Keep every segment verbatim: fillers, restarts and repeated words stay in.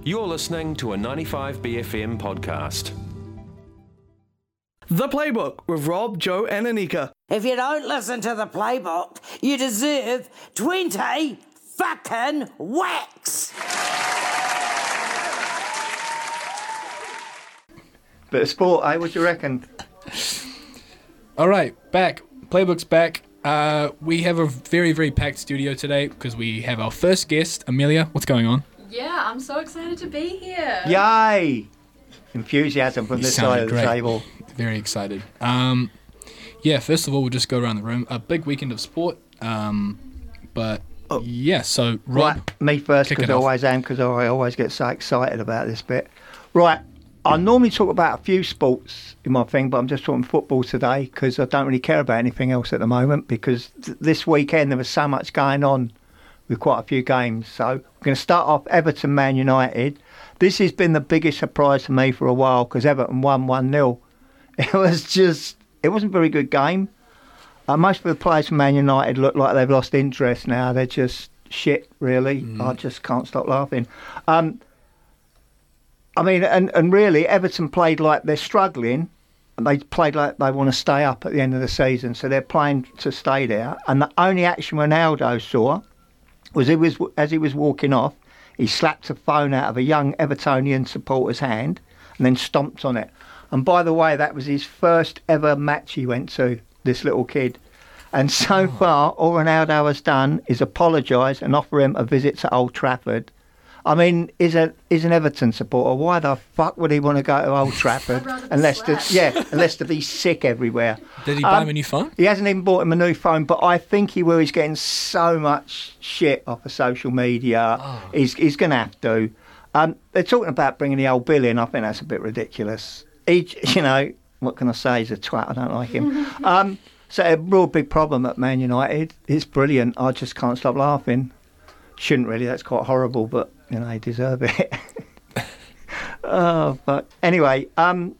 You're listening to a ninety-five B F M podcast. The Playbook with Rob, Joe and Anika. If you don't listen to the Playbook, you deserve twenty fucking whacks. Bit of sport, eh? What do you reckon? All right, back. Playbook's back. Uh, we have a very, very packed studio today because we have our first guest, Amelia. What's going on? Yeah, I'm so excited to be here. Yay! Enthusiasm from You this sounded side of the great. table. Very excited. Um, yeah, first of all, we'll just go around the room. A big weekend of sport. Um, but, Oh. yeah, so, Rob. Right, me first, kick because it I off. always am, because I always get so excited about this bit. Right, I normally talk about a few sports in my thing, but I'm just talking football today, because I don't really care about anything else at the moment, because th- this weekend there was so much going on with quite a few games. So we're going to start off Everton Man United. This has been the biggest surprise to me for a while, because Everton won one nil. It was just, it wasn't a very good game. Uh, most of the players from Man United look like they've lost interest now. They're just shit, really. Mm. I just can't stop laughing. Um, I mean, and, and really, Everton played like they're struggling. And they played like they want to stay up at the end of the season. So they're playing to stay there. And the only action Ronaldo saw was, he was as he was walking off, he slapped a phone out of a young Evertonian supporter's hand and then stomped on it. And by the way, that was his first ever match he went to, this little kid. And so far, all Ronaldo has done is apologise and offer him a visit to Old Trafford. I mean, is a is an Everton supporter. Why the fuck would he want to go to Old Trafford unless to, yeah, unless to be sick everywhere? Did he buy Um, him a new phone? He hasn't even bought him a new phone, but I think he will. He's getting so much shit off of social media. Oh. He's he's going to have to. Um, they're talking about bringing the old Bill in. I think that's a bit ridiculous. He, you know, what can I say? He's a twat. I don't like him. um, so a real big problem at Man United. It's brilliant. I just can't stop laughing. Shouldn't really. That's quite horrible, but you know, they deserve it. oh, but anyway, um,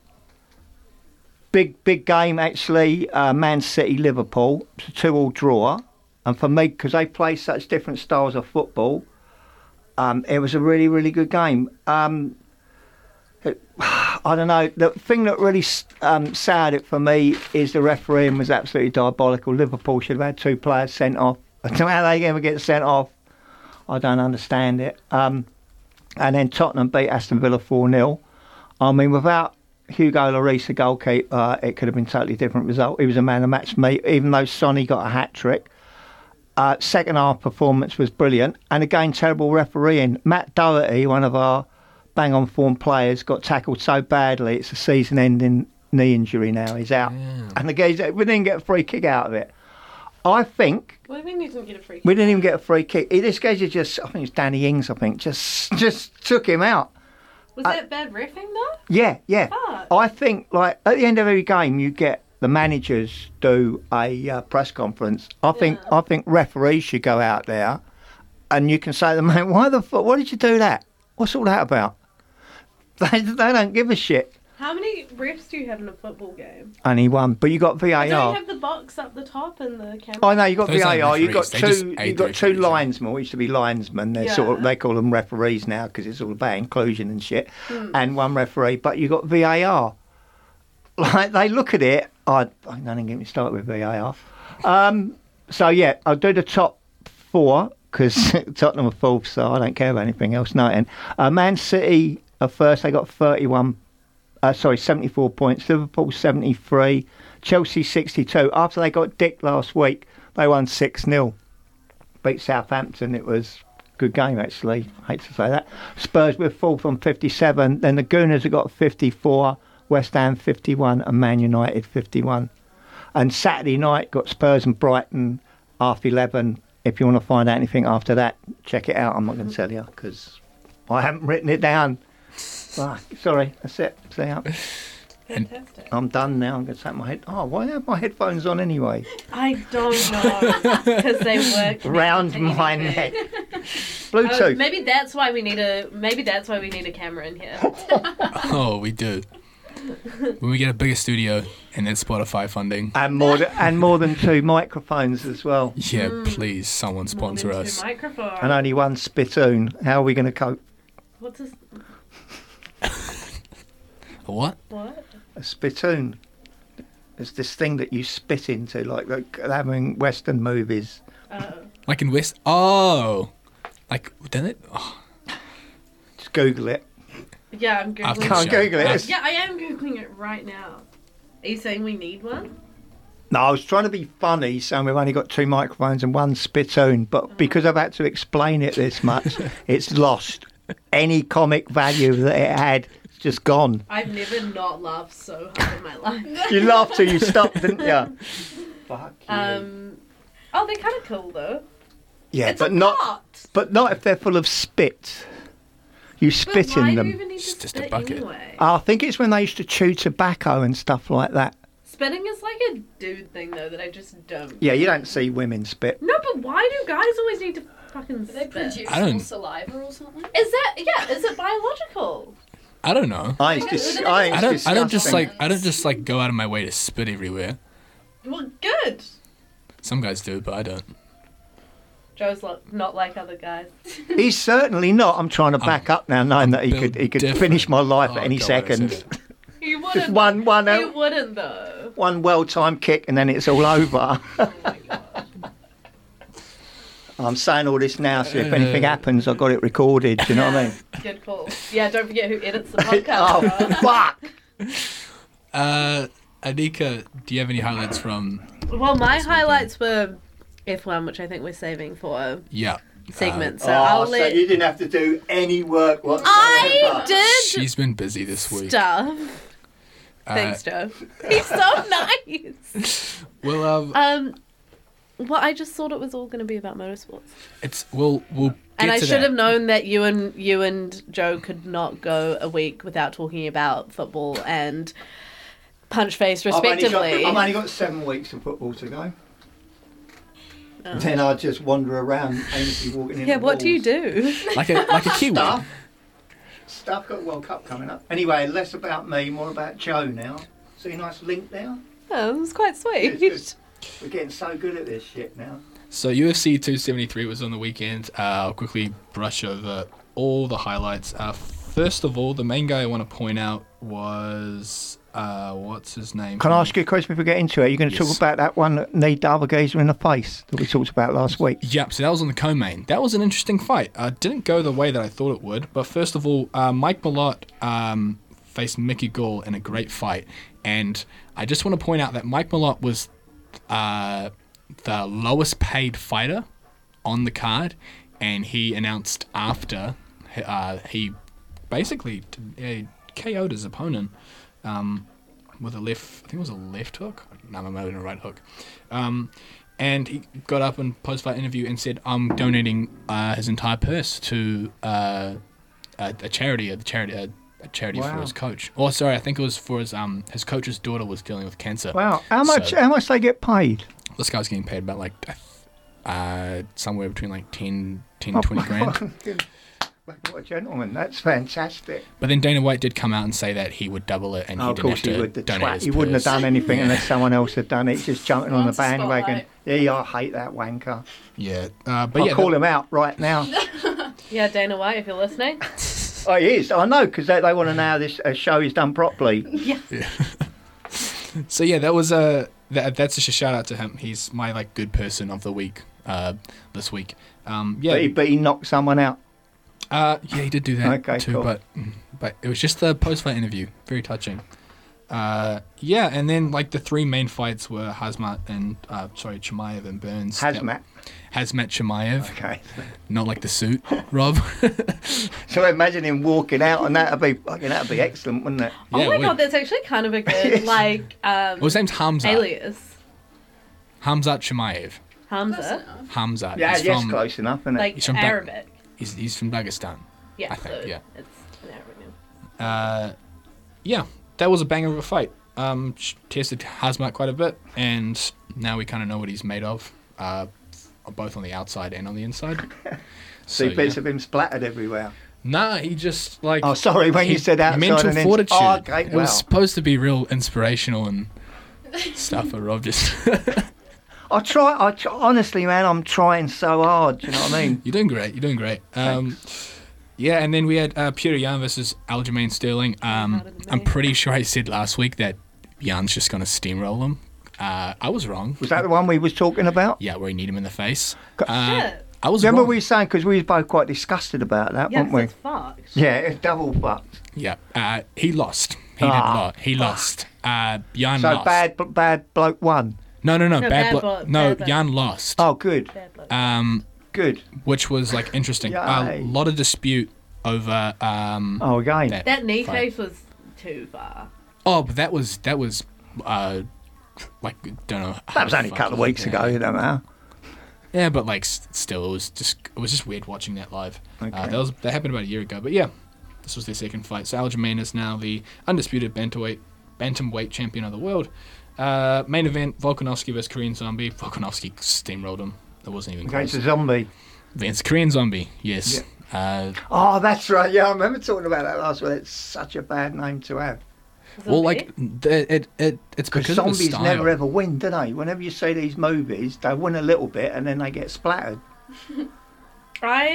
big big game actually. Uh, Man City Liverpool, it's a two all draw, and for me, because they play such different styles of football, um, it was a really really good game. Um, it, I don't know. The thing that really um, soured it for me is the refereeing was absolutely diabolical. Liverpool should have had two players sent off. I don't know how they ever get sent off. I don't understand it. Um, and then Tottenham beat Aston Villa four nil. I mean, without Hugo Lloris, the goalkeeper, it could have been a totally different result. He was a man of the match for me, even though Sonny got a hat-trick. Uh, second half performance was brilliant. And again, terrible refereeing. Matt Doherty, one of our bang-on form players, got tackled so badly, it's a season-ending knee injury now. He's out. Yeah. And the guys, we didn't get a free kick out of it. I think... What do you mean you didn't get a free kick? We didn't even get a free kick. This guy just, I think it's Danny Ings, I think, just just took him out. Was uh, that bad reffing though? Yeah, yeah. Fuck. I think, like, at the end of every game, you get the managers do a uh, press conference. I think Yeah. I think referees should go out there and you can say to them, mate, why the fuck, why did you do that? What's all that about? They, they don't give a shit. How many refs do you have in a football game? Only one, but you got V A R. Don't you have the box up the top and the camera? Oh no, you got Those V A R. aren't You got referees, they just two. aid You got the two referees, yeah. linesmen. We used to be linesmen. They're Yeah. sort of they call them referees now because it's all about inclusion and shit. And one referee, but you got V A R. Like they look at it. I I don't get me started with V A R. Um, so yeah, I'll do the top four because Tottenham are fourth, so I don't care about anything else. Nothing. Uh, Man City are first. They got thirty-one. Uh, sorry, seventy-four points. Liverpool seventy-three. Chelsea sixty-two. After they got dicked last week, they won six nil. Beat Southampton. It was a good game, actually. I hate to say that. Spurs were fourth on fifty-seven. Then the Gooners have got fifty-four. West Ham fifty-one. And Man United fifty-one. And Saturday night got Spurs and Brighton half eleven. If you want to find out anything after that, check it out. I'm not going to tell you because I haven't written it down. Ah, sorry, that's it. See ya. Fantastic. I'm done now. I'm going to take my head. Oh, why have my headphones on anyway? I don't know because they work Round my neck. Bluetooth. Oh, maybe that's why we need a maybe that's why we need a camera in here. Oh, we do. When we get a bigger studio and then Spotify funding. And more, th- and more than two microphones as well. Yeah, please, someone sponsor More than us. two microphones. And only one spittoon. How are we going to cope? What's this? A what? What? A spittoon. It's this thing that you spit into, like, like having Western movies. Uh, Like in West? Oh, like didn't it? Oh, Just Google it. yeah, I'm googling. After the Can't show. Google it. Uh, It's- Yeah, I am googling it right now. Are you saying we need one? No, I was trying to be funny, saying we've only got two microphones and one spittoon, but because I've had to explain it this much, it's lost any comic value that it had. It's just gone. I've never not laughed so hard in my life. You laughed till you stopped, didn't you? Fuck you. Um, oh, they're kind of cool though. yeah, It's but a not, pot. but not if they're full of spit. You spit But why in do them. you even need It's to just a spit bucket. anyway? I think it's when they used to chew tobacco and stuff like that. Spitting is like a dude thing though that I just don't. Yeah, you don't see women spit. No, but why do guys always need to fucking Do they spit? produce I don't- more saliva or something? Is that yeah? Is it biological? I don't know. I think it's, dis- I think I it's don't. I don't just disgusting. like. I don't just like go out of my way to spit everywhere. Well, good. Some guys do, but I don't. Joe's lo- not like other guys. He's certainly not. I'm trying to back up now, knowing that he built could he could different. finish my life Oh, at any God, I said second. it. You wouldn't. Just one one You out, wouldn't though. one well-timed kick, and then it's all over. Oh my god. I'm saying all this now, so if anything happens, I've got it recorded. Do you know what I mean? Good call. Yeah, don't forget who edits the podcast. Oh bro. fuck! Uh, Anika, do you have any highlights from? Well, my highlights were F one, which I think we're saving for Yeah. segment. Uh, So I'll let. Oh, you didn't have to do any work whatsoever. I did she's been busy this week. stuff. Uh, Thanks, Joe. He's so nice. Well, um, Um, well, I just thought it was all going to be about motorsports, it's we'll we'll get and I to should that. have known that you and you and Joe could not go a week without talking about football and punch face, I've only, got, respectively. I've only got seven weeks of football to go. Oh. Then I just wander around aimlessly walking in. Yeah, the what do you walls. do? like a like a Kiwi. Stuff. Stuff got World Cup coming up. Anyway, less about me, more about Joe now. See a nice link there? Oh, it was quite sweet. It's good. We're getting so good at this shit now. So U F C two seventy-three was on the weekend. Uh, I'll quickly brush over all the highlights. Uh, first of all, the main guy I want to point out was uh, what's his name? Can I ask you a question before we get into it? Are you going to Yes. talk about that one that kneed the other geezer in the face that we talked about last week? Yep, so that was on the co-main. That was an interesting fight. Uh, didn't go the way that I thought it would. But first of all, uh, Mike Malott um, faced Mickey Gall in a great fight. And I just want to point out that Mike Malott was uh, the lowest paid fighter on the card. And he announced after uh, he basically uh, K O'd his opponent um, with a left, I think it was a left hook. No, it might have been a right hook. Um, and he got up in post-fight interview and said, "I'm donating uh, his entire purse to uh, a, a charity, a charity, a, a charity Wow. for his coach. Oh, sorry, I think it was for his um his coach's daughter was dealing with cancer. Wow, how much? So- how much they get paid? This guy's getting paid about like uh somewhere between like ten, ten Oh, twenty grand. What a gentleman! That's fantastic. But then Dana White did come out and say that he would double it, and Oh, he of didn't course have he to would. The donate twat. his He wouldn't have purse. done anything Yeah. unless someone else had done it. He's just jumping on the Wants the bandwagon. spotlight. Yeah, I hate that wanker. Yeah, uh, but I'll yeah, call that- him out right now. Yeah, Dana White, if you're listening. Oh, he is. I know, because they, they want to know how this uh, show is done properly. So yeah, that was a that, that's just a shout out to him. He's my like good person of the week uh, this week. Um, yeah, But he, but he knocked someone out. uh, yeah, he did do that Okay, too. cool. But but it was just the post fight interview, very touching. Uh, yeah, and then like the three main fights were Hazmat and uh, sorry Chimaev and Burns. Hazmat. Hazmat Chimaev, Okay. not like the suit, Rob. So imagine him walking out, and that'd be fucking that'd be excellent, wouldn't it? Oh Yeah, my we- god, that's actually kind of a good like um Well, his name's Hamzat. alias. Hamzat Chimaev. Close Hamza. enough. Hamzat. Yeah, he's yes, from, close enough, isn't it? Like He's from Ba- Arabic. He's, he's from Dagestan. Yeah, I think, so yeah. it's an Arabic name. Uh, yeah, that was a banger of a fight. Um, sh- tested Hazmat quite a bit, and now we kind of know what he's made of, uh, both on the outside and on the inside. See So, bits yeah. of him splattered everywhere. Nah, he just like. Oh, sorry, when you he- said outside mental and in- fortitude. Oh, okay, it wow. was supposed to be real inspirational and stuff, but Rob just. I try. I try, honestly, man, I'm trying so hard. Do you know what I mean? You're doing great. You're doing great. Um, Yeah, and then we had uh, Peter Yan versus Aljamain Sterling. Um, Harder than I'm me. pretty sure I said last week that Jan's just going to steamroll him. Uh, I was wrong. Was that the one we was talking about? Yeah, where he kneed him in the face. Co- Uh, Shit. I was Remember wrong. we were saying, because we was both quite disgusted about that, Yeah, weren't we? it's fucked. Yeah, it's double fucked. Yeah, uh, he lost. He Ah, did not. He lost. Uh, Jan So lost. bad, bad bloke won. No, no, no. No, bad bad blo- bloke, No, bad bloke. Jan lost. Oh, good, Bad bloke. Um, good. which was like interesting. A Yay. lot of dispute over. Um, Oh, again. that, That knee fight. face was too far. Oh, but that was that was. Uh, like don't know. how That was only a fuck couple of you weeks did ago, that. you don't know. Yeah, but like s- still, it was just it was just weird watching that live. Uh, Okay. that was that happened about a year ago. But yeah, this was their second fight. So Aljamain is now the undisputed bantamweight bantamweight champion of the world. Uh, main event: Volkanovski versus Korean Zombie. Volkanovski steamrolled him. It wasn't even Against close. a zombie. Against Korean Zombie. Yes. Uh, Oh, that's right. Yeah, I remember talking about that last week. It's such a bad name to have. well, like the, it it it's Because because of the zombies style. never ever win, do they? Whenever you see these movies, they win a little bit and then they get splattered. Right?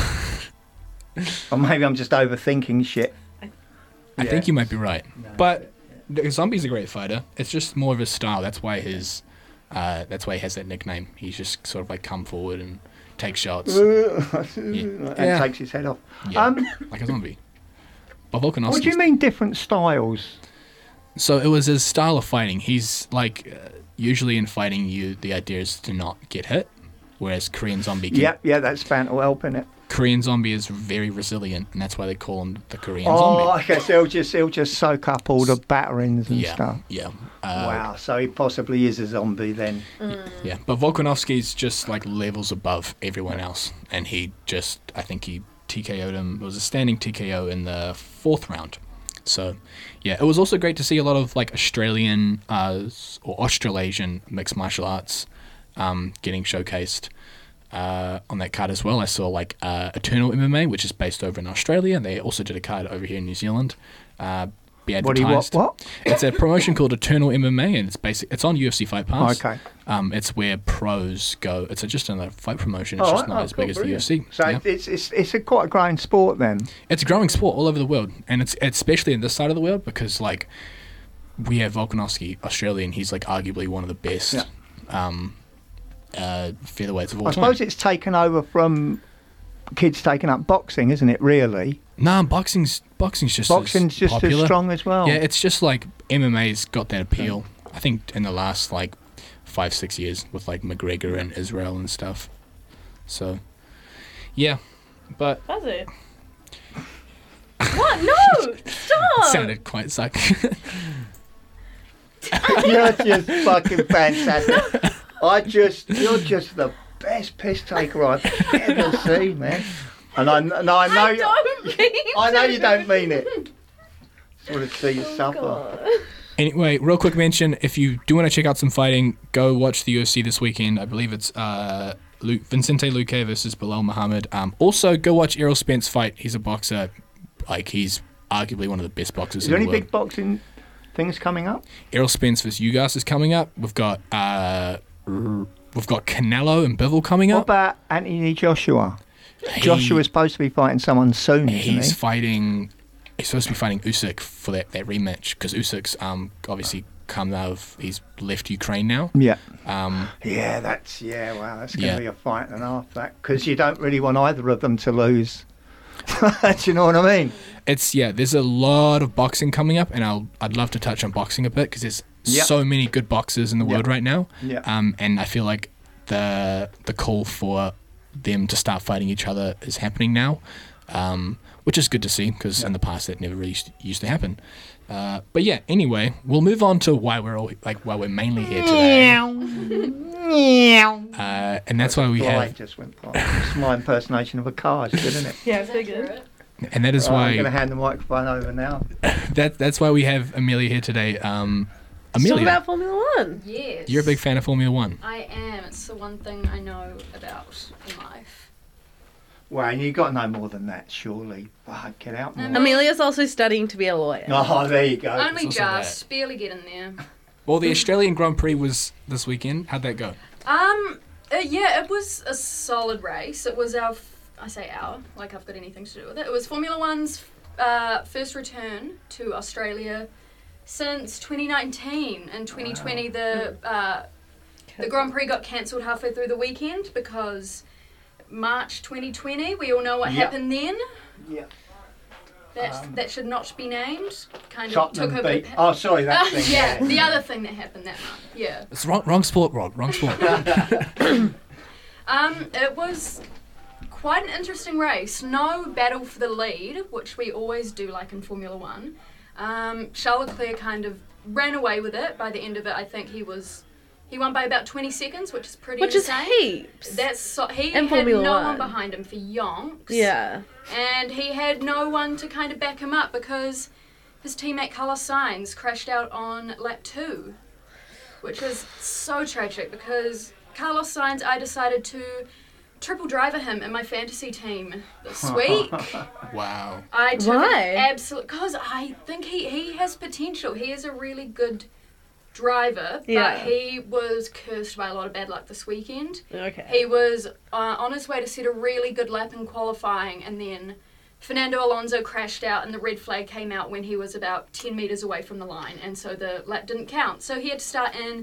Yeah, Or maybe I'm just overthinking shit. I Yeah. think you might be right. But the Zombie's a great fighter. It's just more of his style. That's why his, uh, that's why he has that nickname. He's just sort of like come forward and take shots. and Yeah. takes his head off. Yeah, Um, like a zombie. But Volkanovski. what do you mean different styles? So it was his style of fighting. He's like, uh, usually in fighting, you the idea is to not get hit, whereas Korean Zombie. Can, Yeah, yeah, that's Phantom help, innit? Korean Zombie is very resilient, and that's why they call him the Korean Oh, Zombie. okay, so he'll just, he'll just soak up all the batterings and Yeah, stuff. yeah. Uh, Wow, so he possibly is a zombie then. Yeah, but Volkanovski's just like levels above everyone else, and he just, I think he T K O'd him. It was a standing T K O in the fourth round. So, yeah, it was also great to see a lot of like Australian uh, or Australasian mixed martial arts um, getting showcased uh, on that card as well. I saw like uh, Eternal M M A, which is based over in Australia. They also did a card over here in New Zealand. Uh, be What do you, what, advertised. what? It's a promotion called Eternal M M A, and it's basic. It's on U F C Fight Pass. Okay. Um, it's where pros go. It's a, just another fight promotion. It's Oh, just right. not Oh, as cool, big as brilliant. the U F C. So yeah. it's, it's, it's a quite a growing sport then. It's a growing sport all over the world, and it's especially in this side of the world because like we have Volkanovski, Australian. He's like arguably one of the best Yeah. um, uh, featherweights of all I time. suppose it's taken over from kids taking up boxing, isn't it, really? Nah, boxing's boxing's just Boxing's as just popular. as strong as well. Yeah, it's just like M M A's got that appeal. I think in the last like five six years with like McGregor and Israel and stuff. So, yeah, but Was it? What? No! it Stop! sounded quite suck. You're just fucking fantastic. I just, you're just the best piss taker I've ever seen, man. And I, and I know, I don't mean I know to. you don't mean it. Just want to see you suffer. God. Anyway, real quick mention: if you do want to check out some fighting, go watch the U F C this weekend. I believe it's uh, Luke, Vincente Luque versus Bilal Muhammad. Um, also, go watch Errol Spence fight. He's a boxer. Like he's arguably one of the best boxers Is in there the any world. big boxing things coming up? Errol Spence versus Ugas is coming up. We've got uh, we've got Canelo and Bivol coming What up. about Anthony Joshua? He- Joshua's supposed to be fighting someone soon, isn't He's he? fighting. He's supposed to be fighting Usyk for that, that rematch because Usyk's um obviously come out of he's left Ukraine now. Yeah. Um, Yeah, that's, yeah, wow, that's going to Yeah. be a fight and a half, that. Because you don't really want either of them to lose. Do you know what I mean? it's yeah. There's a lot of boxing coming up, and I'll I'd love to touch on boxing a bit because there's Yep. so many good boxers in the world Yep. right now. Yeah. Um, and I feel like the the call for them to start fighting each other is happening now, um, which is good to see because in the past that never really used, used to happen. Uh, but yeah, anyway, we'll move on to why we're all like why we're mainly here today. Uh, and that's why we Fly have, just went past. It's my impersonation of a car, it's good, isn't it? Yeah, figured. and that is Right, I'm going to why hand the microphone over now. that that's why we have Amelia here today. Um, Let's talk Amelia, about Formula One. Yes. you're a big fan of Formula One. I am. It's the one thing I know about in life. Well, you've got to know more than that, surely. Wow, get out more. Um, Amelia's also studying to be a lawyer. Oh, there you go. Only also just. Barely get in there. Well, the Australian Grand Prix was this weekend. How'd that go? Um, uh, yeah, it was a solid race. It was our f- I say our, like I've got anything to do with it. It was Formula One's uh, first return to Australia since twenty nineteen. In twenty twenty, the uh, the Grand Prix got cancelled halfway through the weekend because March twenty twenty, we all know what Yep. happened then. Yeah. That Um, that should not be named. Kind of Tottenham took over. beat. The Oh, sorry, that Uh, thing. yeah, the other thing that happened that month. Yeah. It's wrong, wrong sport, Rod. Wrong sport. Um, it was quite an interesting race. No battle for the lead, which we always do like in Formula One. Um, Charles Leclerc kind of ran away with it. By the end of it, I think he was he won by about twenty seconds, which is pretty Which is insane. heaps. That's so, he In had Formula no One. one behind him for yonks. Yeah. And he had no one to kind of back him up because his teammate Carlos Sainz crashed out on lap two, which was so tragic because Carlos Sainz, I decided to triple driver him in my fantasy team this week. Wow. I took Why? absolutely because I think he, he has potential. He is a really good driver, Yeah. but he was cursed by a lot of bad luck this weekend. Okay. He was uh, on his way to set a really good lap in qualifying, and then Fernando Alonso crashed out, and the red flag came out when he was about ten metres away from the line, and so the lap didn't count. So he had to start in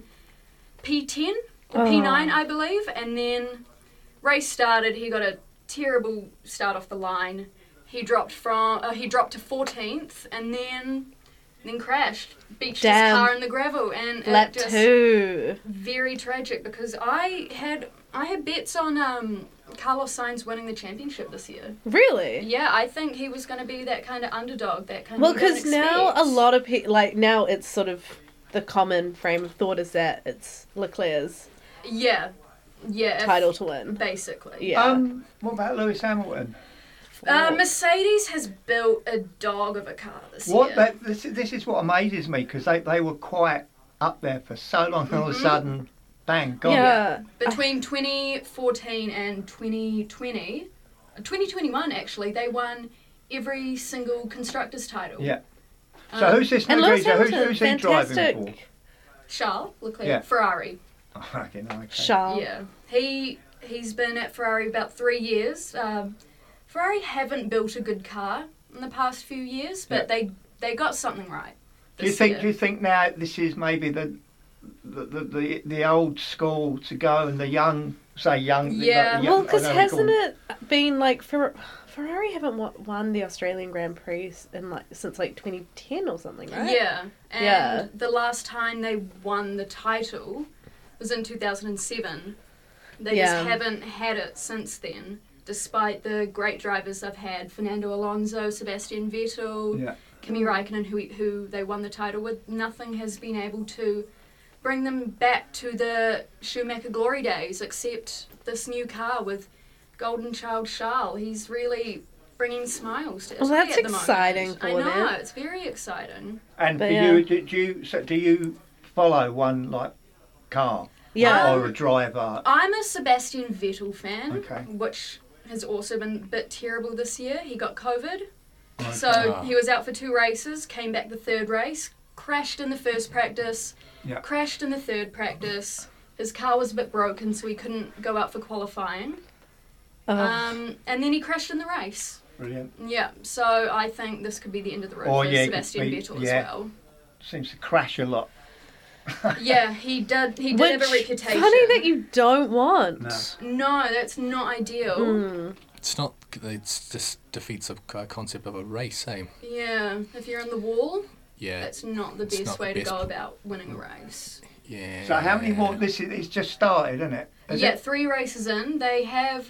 P ten or P nine, I believe, and then race started. He got a terrible start off the line. He dropped from uh, he dropped to fourteenth, and then then crashed, beached Damn. his car in the gravel, and it Lap just two. very tragic because I had I had bets on um, Carlos Sainz winning the championship this year. Really? Yeah, I think he was going to be that kind of underdog, that kind Well, of. you don't because now a expect. lot of people, like, now it's sort of the common frame of thought is that it's Leclerc's Yeah, yeah. if- title to win. basically. Yeah. Um, what about Lewis Hamilton? Uh, Mercedes has built a dog of a car this What year. that, this, this is what amazes me because they, they were quite up there for so long, and all of a sudden, bang, gone. yeah. Between twenty fourteen and twenty twenty, uh, twenty twenty-one actually, they won every single constructors title. Yeah. So Um, who's this And new Lewis geezer? Who's, Hamilton, who's he fantastic. driving for? Charles Leclerc, Yeah. Ferrari. Oh, fucking okay. Charles. Yeah, he he's been at Ferrari about three years. Um, Ferrari haven't built a good car in the past few years, but Yeah. they they got something right. Do you this think? year. Do you think now this is maybe the the the, the, the old school to go and the young, say young? the- Yeah. the young- Well, I because don't know what hasn't we it been like Fer- Ferrari haven't wa- won the Australian Grand Prix in like since like twenty ten or something, right? Yeah, and Yeah. the last time they won the title was in two thousand seven. They Yeah. just haven't had it since then, despite the great drivers they've had: Fernando Alonso, Sebastian Vettel, Yeah. Kimi Raikkonen, who who they won the title with. Nothing has been able to bring them back to the Schumacher glory days, except this new car with Golden Child Charles. He's really bringing smiles to Well, Italy that's at the moment. exciting for I know, them. it's very exciting. And But do yeah. you do, do you so do you follow one like car? Yeah. Or a driver? I'm a Sebastian Vettel fan, Okay. which has also been a bit terrible this year. He got COVID, so Ah. he was out for two races, came back the third race, crashed in the first practice, Yeah. crashed in the third practice. His car was a bit broken, so he couldn't go out for qualifying. Ugh. Um, and then he crashed in the race. Brilliant. Yeah, so I think this could be the end of the road Oh, for yeah, it could Sebastian be- Vettel yeah. as well. Seems to crash a lot. Yeah, he did. He did Which, have a reputation. funny that you don't want. No. No, that's not ideal. Hmm. It's not. It just defeats the uh, concept of a race, eh? Yeah, if you're on the wall, Yeah. that's not the It's best not the way best to go p- about winning a race. Yeah. So how many more? This is it's just started, isn't it? Is yeah, it? three races in. They have,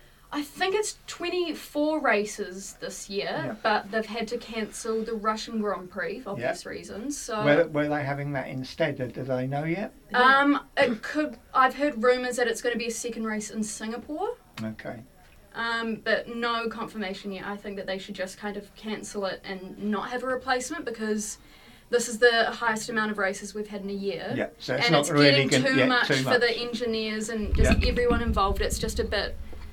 I think it's twenty-four races this year, Yeah. but they've had to cancel the Russian Grand Prix for obvious reasons. So, Were, were they having that instead? Or do they know yet? um, it could. I've heard rumours that it's going to be a second race in Singapore. Okay. Um, but no confirmation yet. I think that they should just kind of cancel it and not have a replacement because this is the highest amount of races we've had in a year. Yeah. So it's and not it's really getting gonna- too, yeah, much too for much. the engineers and just Yeah. everyone involved. It's just a bit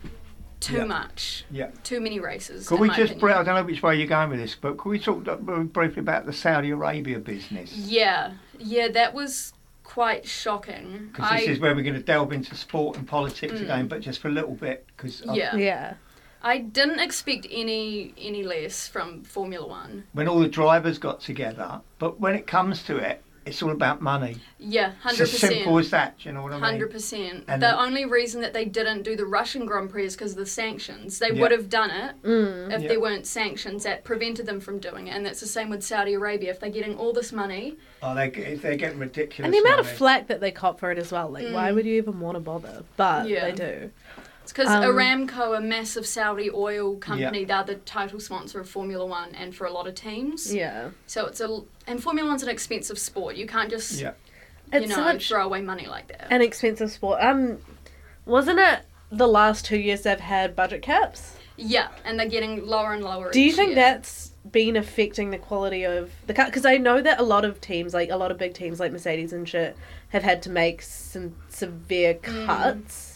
too Yeah. much. Yeah. Too many races. Could in we my just? opinion. Bri- I don't know which way you're going with this, but could we talk uh, briefly about the Saudi Arabia business? Yeah, yeah, that was quite shocking. Because this is where we're going to delve into sport and politics Mm. again, but just for a little bit. Because Yeah. Yeah. I didn't expect any any less from Formula One. When all the drivers got together, but when it comes to it, it's all about money. Yeah, hundred It's as percent. simple as that. Do you know what I mean? Hundred percent. And- The only reason that they didn't do the Russian Grand Prix is because of the sanctions. They Yeah. would have done it if Yeah. there weren't sanctions that prevented them from doing it, and that's the same with Saudi Arabia. If they're getting all this money, Oh, they they're getting ridiculous. And the amount of money. flack that they cop for it as well. Like, why would you even want to bother? But Yeah. they do. it's because Um, Aramco, a massive Saudi oil company, Yeah. they're the title sponsor of Formula One and for a lot of teams. Yeah. So it's a and Formula One's an expensive sport. You can't just Yeah. you It's know such throw away money like that. an expensive sport. Um, wasn't it the last two years they've had budget caps? Yeah, and they're getting lower and lower. Do you each think year. that's been affecting the quality of the car? Because I know that a lot of teams, like a lot of big teams like Mercedes and shit, have had to make some severe cuts.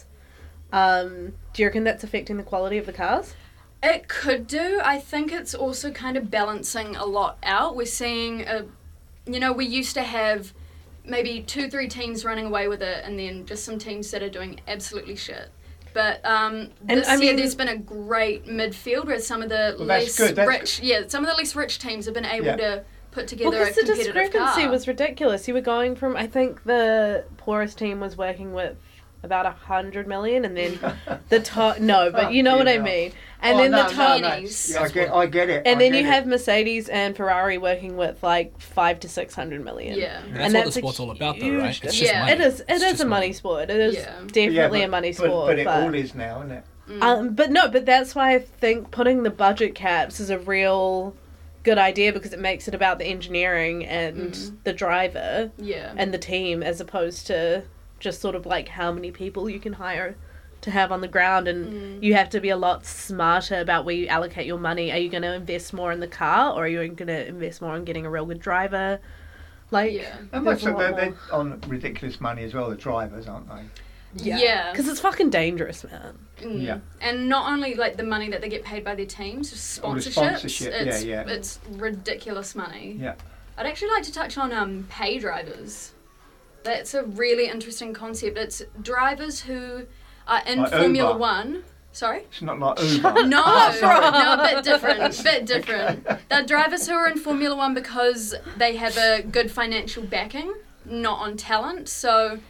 Um, do you reckon that's affecting the quality of the cars? It could do. I think it's also kind of balancing a lot out. We're seeing a, you know, we used to have maybe two, three teams running away with it, and then just some teams that are doing absolutely shit. But um, And, this I year mean- there's been a great midfield where some of the Well, that's less good, that's rich, yeah, some of the less rich teams have been able Yeah. to put Well, together a because the competitive discrepancy car. was ridiculous. You were going from, I think the poorest team was working with about a hundred million, and then the top. No, but you know what I Yeah. mean. And Oh, then no, the no, top. no. pennies. Yeah, I get, I get it. And I then get you it. have Mercedes and Ferrari working with like five to six hundred million. Yeah. And that's And what that's the a sport's all about, though, huge right? It's just Yeah. money. It is. It It's is just a money money. sport. It is Yeah. definitely Yeah, but- a money but- sport. But, it but- all is now, isn't it? Um, but no, but that's why I think putting the budget caps is a real good idea, because it makes it about the engineering and the driver Yeah. and the team, as opposed to just sort of like how many people you can hire to have on the ground. And you have to be a lot smarter about where you allocate your money. Are you going to invest more in the car, or are you going to invest more in getting a real good driver? Like, Yeah. And there's most a of lot them, more. they're on ridiculous money as well, the drivers, aren't they? Yeah. Because it's fucking dangerous, man. Mm. Yeah. And not only like the money that they get paid by their teams, just All the sponsorships. sponsorship, yeah, it's, yeah. It's ridiculous money. Yeah. I'd actually like to touch on um, pay drivers. That's a really interesting concept. It's drivers who are in Like Formula Uber. One. Sorry? It's not like Uber. No, Oh, sorry. no, a bit different, bit different. They're drivers who are in Formula One because they have a good financial backing, not on talent. So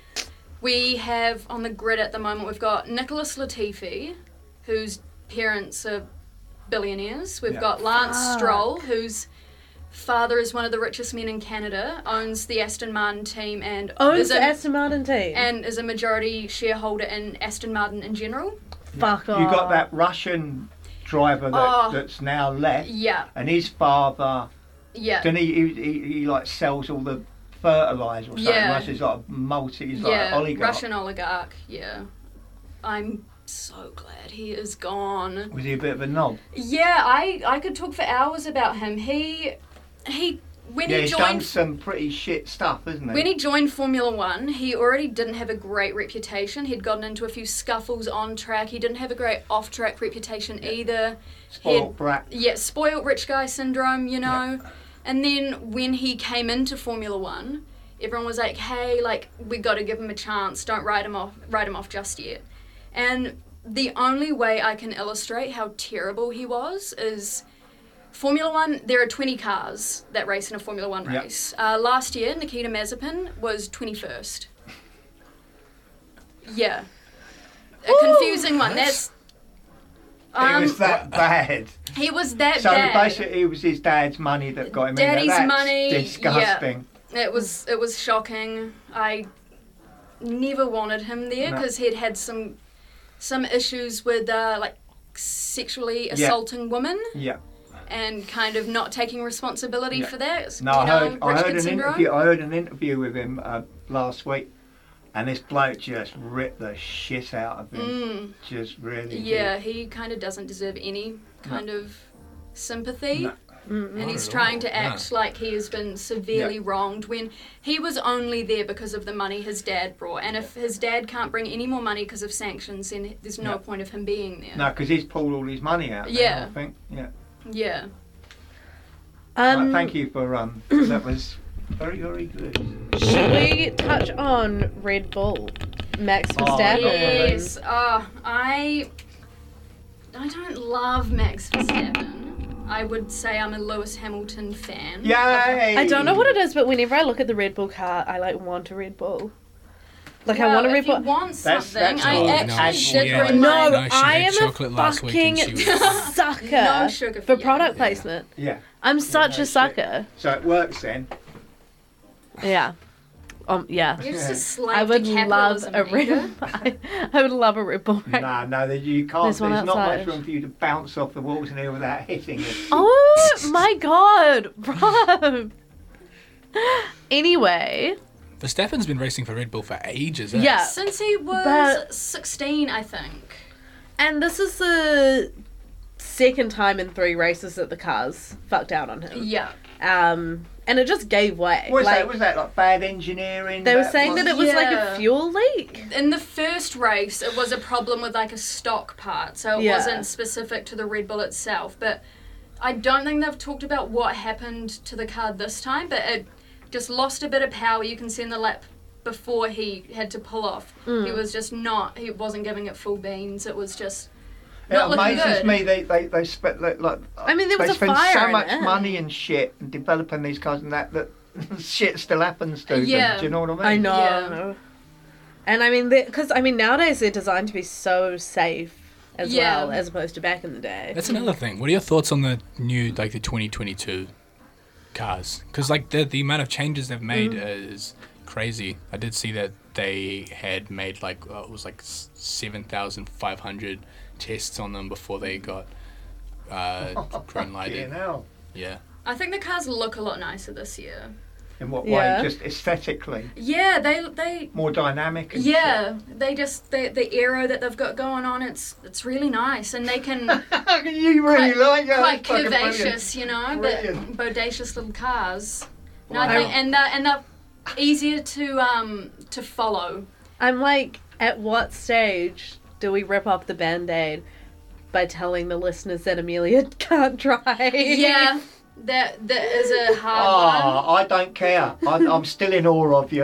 we have on the grid at the moment, we've got Nicholas Latifi, whose parents are billionaires. We've Yeah. got Lance Fuck. Stroll, whose father is one of the richest men in Canada, owns the Aston Martin team, and Owns is the a, Aston Martin team. and is a majority shareholder in Aston Martin in general. Fuck off. You got that Russian driver that, Oh. that's now left, Yeah, and his father, yeah. then he, he, he, he like sells all the fertilizer or something. Yeah. Russia's like a multi, he's like Yeah, an oligarch. Russian oligarch, yeah. I'm so glad he is gone. Was he a bit of a knob? Yeah, I, I could talk for hours about him. He he when yeah, he he's done joined some pretty shit stuff, hasn't he? when he joined Formula One, he already didn't have a great reputation. He'd gotten into a few scuffles on track. He didn't have a great off track reputation either. Spoiled He'd- brat. Yeah, spoiled rich guy syndrome, you know. And then when he came into Formula One, everyone was like, "Hey, like we got to give him a chance. Don't write him off. Write him off just yet." And the only way I can illustrate how terrible he was is Formula One. There are twenty cars that race in a Formula One Yep. race. Uh, last year, Nikita Mazepin was twenty-first. Yeah, a confusing one. That's He um, was that bad. he was that So bad. basically, it was his dad's money that got him Daddy's in there. That's money, yeah. disgusting. It was it was shocking. I never wanted him there No. because he'd had some some issues with uh, like sexually assaulting women Yeah. and kind of not taking responsibility Yeah. for that. No, Do you I know heard, I rich heard kid an syndrome? interview. I heard an interview with him uh, last week, and this bloke just ripped the shit out of him. Just really. Mm. Yeah, he kind of doesn't deserve any kind of sympathy. No. And he's at trying all, to act like he has been severely Yeah. wronged when he was only there because of the money his dad brought. And if his dad can't bring any more money because of sanctions, then there's no Yeah. point of him being there. No, because he's pulled all his money out. now, Yeah. I think. Yeah. Yeah. Um, Right, thank you for um. That was very very good. Should we touch on Red Bull? Max Oh, Verstappen. yeah. Yes. Uh, I I don't love Max Verstappen. I would say I'm a Lewis Hamilton fan. Yay! I don't know what it is, but whenever I look at the Red Bull car, I like want a Red Bull. Like Well, I want a Red if you Bull. want That's- something, that's I all. actually No, did yeah. bring No, my... No, she I had am chocolate a last week fucking and she was- sucker No sugar for for you. product Yeah. placement. Yeah. I'm such no a shit. sucker. So it works then. Yeah. Um. Yeah. You're just a slave I would to love capitalism, a Nika. Red. I, I would love a Red Bull. Right? No, no, that you can't. There's There's, one not much outside. room for you to bounce off the walls in here without hitting it. Oh my god, Rob. Anyway, Verstappen's been racing for Red Bull for ages. eh? yeah, Since he was But- sixteen, I think. and this is the second time in three races that the cars fucked out on him. Yeah. Um, and it just gave way. Was like, that? Was that like bad engineering? they were That saying was- that it was like Yeah. a fuel leak. In the first race, it was a problem with like a stock part, so it Yeah. wasn't specific to the Red Bull itself. But I don't think they've talked about what happened to the car this time, but it just lost a bit of power. You can see in the lap before he had to pull off. Mm. He was just not, he wasn't giving it full beans. It was just It not looking amazes good. me they they they spent like, like I mean, there was they a spend fire so in much it. money and shit and developing these cars and that that shit still happens to Yeah. them. Do you know what I mean? I know. Yeah. And I mean, because I mean, nowadays they're designed to be so safe as Yeah. well, as opposed to back in the day. That's another thing. What are your thoughts on the new, like the twenty twenty-two cars? Because like the the amount of changes they've made Mm. is crazy. I did see that they had made like uh, it was like seven thousand five hundred tests on them before they got uh, green You lighted. know. Yeah. I think the cars look a lot nicer this year. In what Yeah. way? Just aesthetically, Yeah, they they more dynamic. And yeah, they just they, the aero that they've got going on, it's it's really nice, and they can shit. You really quite, like that? quite That's fucking brilliant. curvaceous, you know, but Brilliant. bodacious little cars. No, Wow. I think, and they're, and they're easier to um to follow. I'm like, at what stage do we rip off the band-aid by telling the listeners that Amelia can't drive? Yeah, that that is a hard Oh, I don't care. I'm, I'm still in awe of you.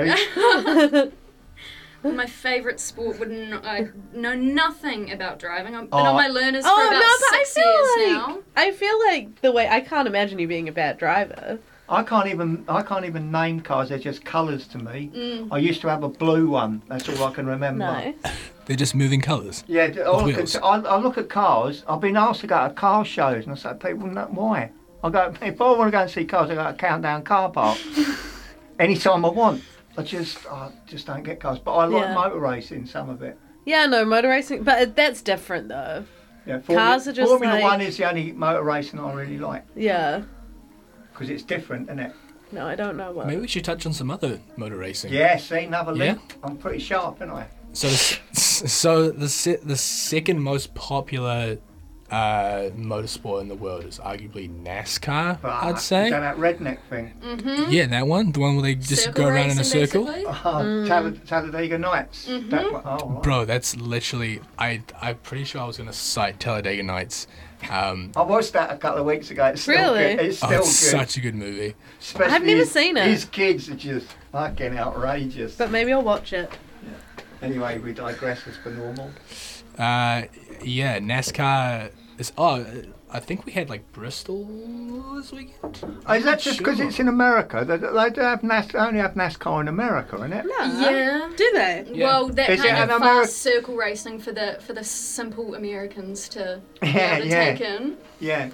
one. My favourite sport would not, I know nothing about driving. I've been Oh. on my learners Oh for about no, but I six years feel now. like I feel like the way I can't imagine you being a bad driver. I can't even I can't even name cars. They're just colours to me. Mm. I used to have a blue one. That's all I can remember. Nice. They're just moving colours. Yeah, d- I look, wheels. at, I, I look at cars. I've been asked to go to car shows, and I say, people, no, why? I go if I want to go and see cars, I go to Countdown Car Park anytime I want. I just I just don't get cars, but I like Yeah. motor racing. Some of it. Yeah, no, motor racing, but that's different though. Yeah, Formula, Cars are just Formula like- One is the only motor racing I really like Yeah. because it's different, isn't it? No, I don't know what. Maybe we should touch on some other motor racing. Yeah, see, another Yeah. link. I'm pretty sharp, aren't I? So, the, s- so the se- the second most popular uh, motorsport in the world is arguably NASCAR. But I'd say. Is that that redneck thing? Yeah, that one, the one where they just Circle go around in a racing, circle. basically. Oh, Tal- Talladega Nights. Mm-hmm. That one. Oh, right. Bro, that's literally. I I'm pretty sure I was gonna cite Talladega Nights. Um, I watched that a couple of weeks ago. It's still Really? good. It's oh, still it's good. such a good movie. Especially I've never his- seen it. His kids are just fucking outrageous. But maybe I'll watch it. Anyway, we digress as per normal. Uh, yeah, NASCAR is. Oh, I think we had like Bristol this weekend. Oh, is that not just because sure. it's in America? They, they do have NAS, only have NASCAR in America, isn't it? Yeah. Do they? Yeah. Well, that Is it kind an of Ameri- fast circle racing for the for the simple Americans to be Yeah, able to yeah. take in. Yeah.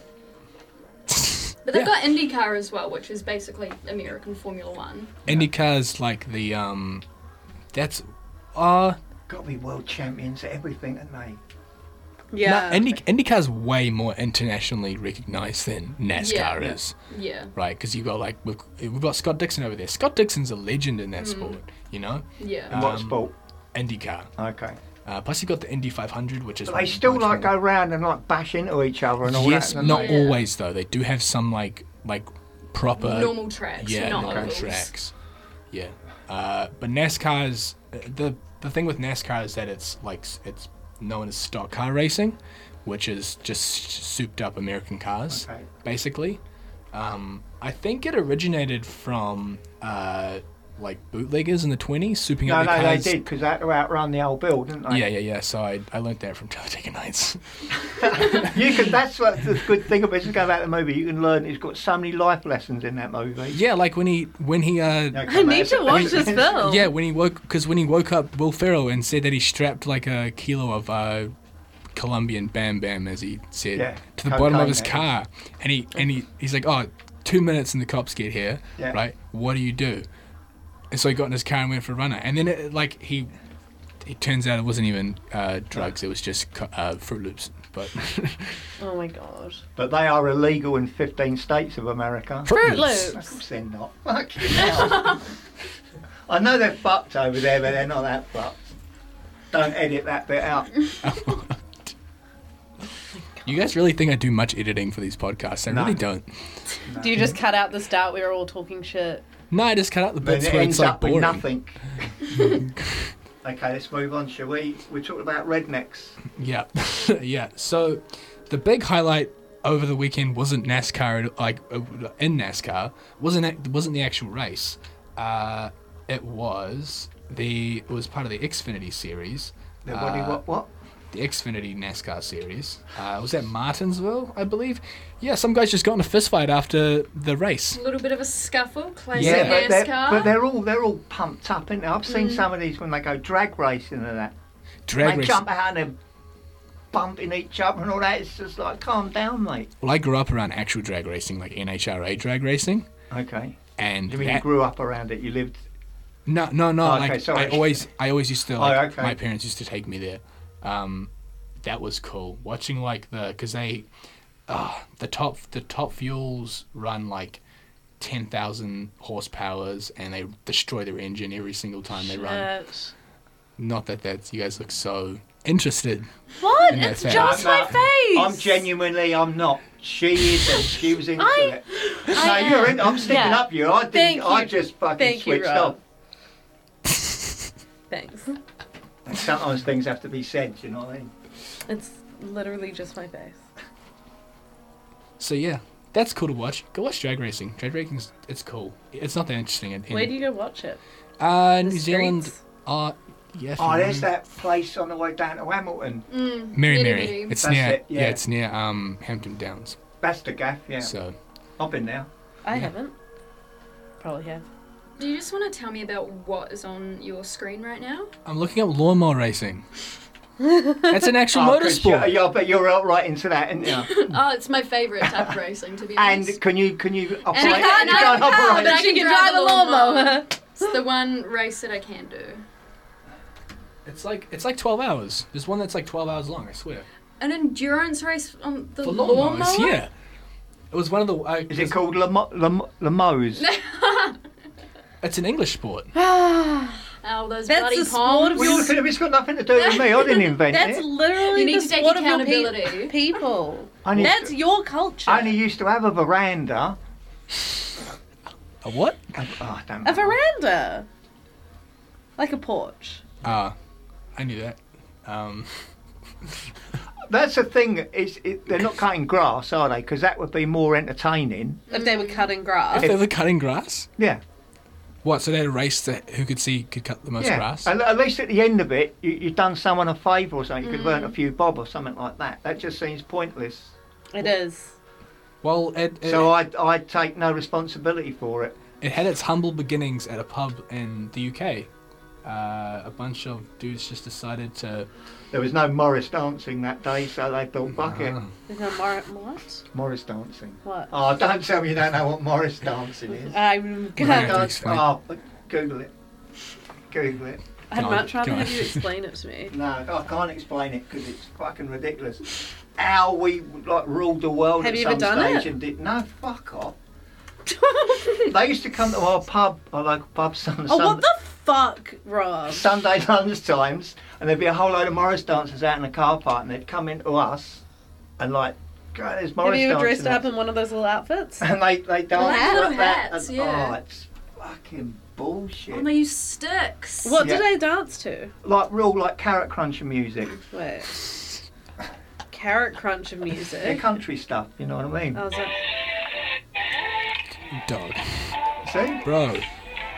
But they've Yeah. got IndyCar as well, which is basically American Formula One. IndyCar's like the um, that's uh. Got to be world champions at everything, haven't they? Yeah. No, Indy, IndyCar's way more internationally recognized than NASCAR Yeah. is, Yeah, right? Because you got like we've, we've got Scott Dixon over there. Scott Dixon's a legend in that Mm. sport, you know. yeah. In what Um, sport? IndyCar. Okay. Uh, plus you got the Indy five hundred, which is. But they still much like more- go round and like bash into each other and all Yes, that. don't not they? Yeah. always though. They do have some like like proper Normal tracks, yeah, not normal ovals. tracks. Yeah, uh, but NASCAR's the the thing with NASCAR is that it's like s- it's known as stock car racing, which is just souped up American cars, Okay. basically. Um, I think it originated from uh, like bootleggers in the twenties, souping No, up no, their they cars. did, because they had to outrun the old bill, didn't they? Yeah, yeah, yeah. So I I learnt that from Talladega Nights. You can. That's what the good thing about just go back to the movie. You can learn. It's got so many life lessons in that movie. Yeah, like when he when he uh. No, I come need out. to watch this film. Yeah, when he woke, because when he woke up Will Ferrell and said that he strapped like a kilo of uh, Colombian Bam Bam, as he said, Yeah, to the bottom of cocaine, his that is. car, and he and he he's like, oh, two minutes and the cops get here, Yeah. right? What do you do? And so he got in his car and went for a runner, and then it, like he, it turns out it wasn't even uh, drugs; it was just co- uh, Fruit Loops. But Oh my god. But they are illegal in fifteen states of America. Fruit Of Loops. course they're not. Fucking hell. I know they're fucked over there, but they're not that fucked. Don't edit that bit out. You guys really think I do much editing for these podcasts? I No. really don't. Do you just cut out the start where we're all talking shit? No, I just cut out the But bits it where ends it's like up with boring. nothing. Okay, let's move on, shall we? We're talking about rednecks. Yeah, yeah. So the big highlight over the weekend wasn't NASCAR, like uh, in NASCAR, wasn't it wasn't the actual race. Uh, it was the it was part of the Xfinity series. The what, do you- Uh, what, what? The Xfinity NASCAR series. Uh, was that Martinsville, I believe? Yeah, some guys just got in a fist fight after the race. A little bit of a scuffle, classic Yeah, but they're, NASCAR. but they're all they're all pumped up, aren't they? I've seen some of these when they go drag racing and that. Drag they race. jump out and they're bumping each other and all that. It's just like, calm down, mate. Well, I grew up around actual drag racing, like N H R A drag racing, Okay. and You mean that- you grew up around it? You lived. No, no, no. Oh, okay, like sorry. I always, I always used to. Oh, Like, okay. My parents used to take me there. Um, that was cool. Watching like the, because they, uh, the top, the top fuels run like ten thousand horsepowers, and they destroy their engine every single time they run. Shit. Not that that's you guys look so interested. What? In that It's fact. just No, my no, face. I'm genuinely, I'm not. She isn't. She was into I- it. No, I you're am. in. I'm sticking Yeah. up you. I didn't. Thank I you. just fucking Thank you, switched Rob. off. Thanks. And sometimes things have to be said. You know what I mean? It's literally just my face. So yeah, that's cool to watch. Go watch drag racing. Drag racing's it's cool. It's not that interesting. In, in, Where do you go watch it? uh, The New Zealand. streets? Uh, yeah. if Oh, you there's remember. that place on the way down to Hamilton. Mm, Mary Mary Mary. Mary. It's That's near. it, yeah. yeah. it's near um Hampton Downs. That's the gaff. Yeah, So I've been there. I Yeah. haven't. Probably have. Do you just want to tell me about what is on your screen right now? I'm looking up lawnmower racing. That's an actual Oh, 'cause motorsport. you- Yeah, but you're all right into that, aren't you? Oh, it's my favourite type of racing, to be honest. And can you can you operate? I can't- you I can't can't, operate. but I She can can drive drive a a lawnmower. lawnmower. It's the one race that I can do. It's like it's like twelve hours. There's one that's like twelve hours long. I swear. An endurance race on the For lawnmower? lawnmowers, yeah. It was one of the. Uh, Is it called Lamo- Lam- Lamos? It's an English sport. Oh, those That's bloody the sport palms. of Well, you look at it, it's got nothing to do with me. I didn't invent That's it. literally You need the to take sport of your pe- accountability. people. I need That's to- your culture. I only used to have a veranda. A what? Oh, I don't A know. veranda. Like a porch. Ah, I knew that. Um, That's the thing. It's, it, they're not cutting grass, are they? Because that would be more entertaining. If they were cutting grass. if they were cutting grass. Yeah. What? So they had a race that who could see could cut the most yeah. grass. At, at least at the end of it, you, you've done someone a favour or something. You could have earned a few bob or something like that. That just seems pointless. It is. Well, it it, So I I take no responsibility for it. it had its humble beginnings at a pub in the U K. Uh, a bunch of dudes just decided to. There was no Morris dancing that day, so they thought, fuck it. Ah. Is there more, what? Morris dancing. What? Oh, don't tell me you don't know what Morris dancing is. I'm Yeah. gonna. to explain. Oh, Google it. Google it. I'd Go on, much rather go on. have you explain it to me. No, I can't explain it because it's fucking ridiculous. How we like ruled the world Have at you some ever done stage it? and did no fuck off. They used to come to our pub, our local pub, Sun, Oh, Sun, what the fuck, Rob? Sunday lunch times, and there'd be a whole load of Morris dancers out in the car park, and they'd come into us, and like, God, there's Morris Have you ever dancing. dressed up in one of those little outfits? And they they dance Wow. like that. Hats, and, yeah. Oh, it's fucking bullshit. Oh, they use sticks. What Yeah. do they dance to? Like real like carrot cruncher music. Wait. Carrot crunch of They're music. country stuff, you know what I mean? Oh, is that... Dog, See? bro.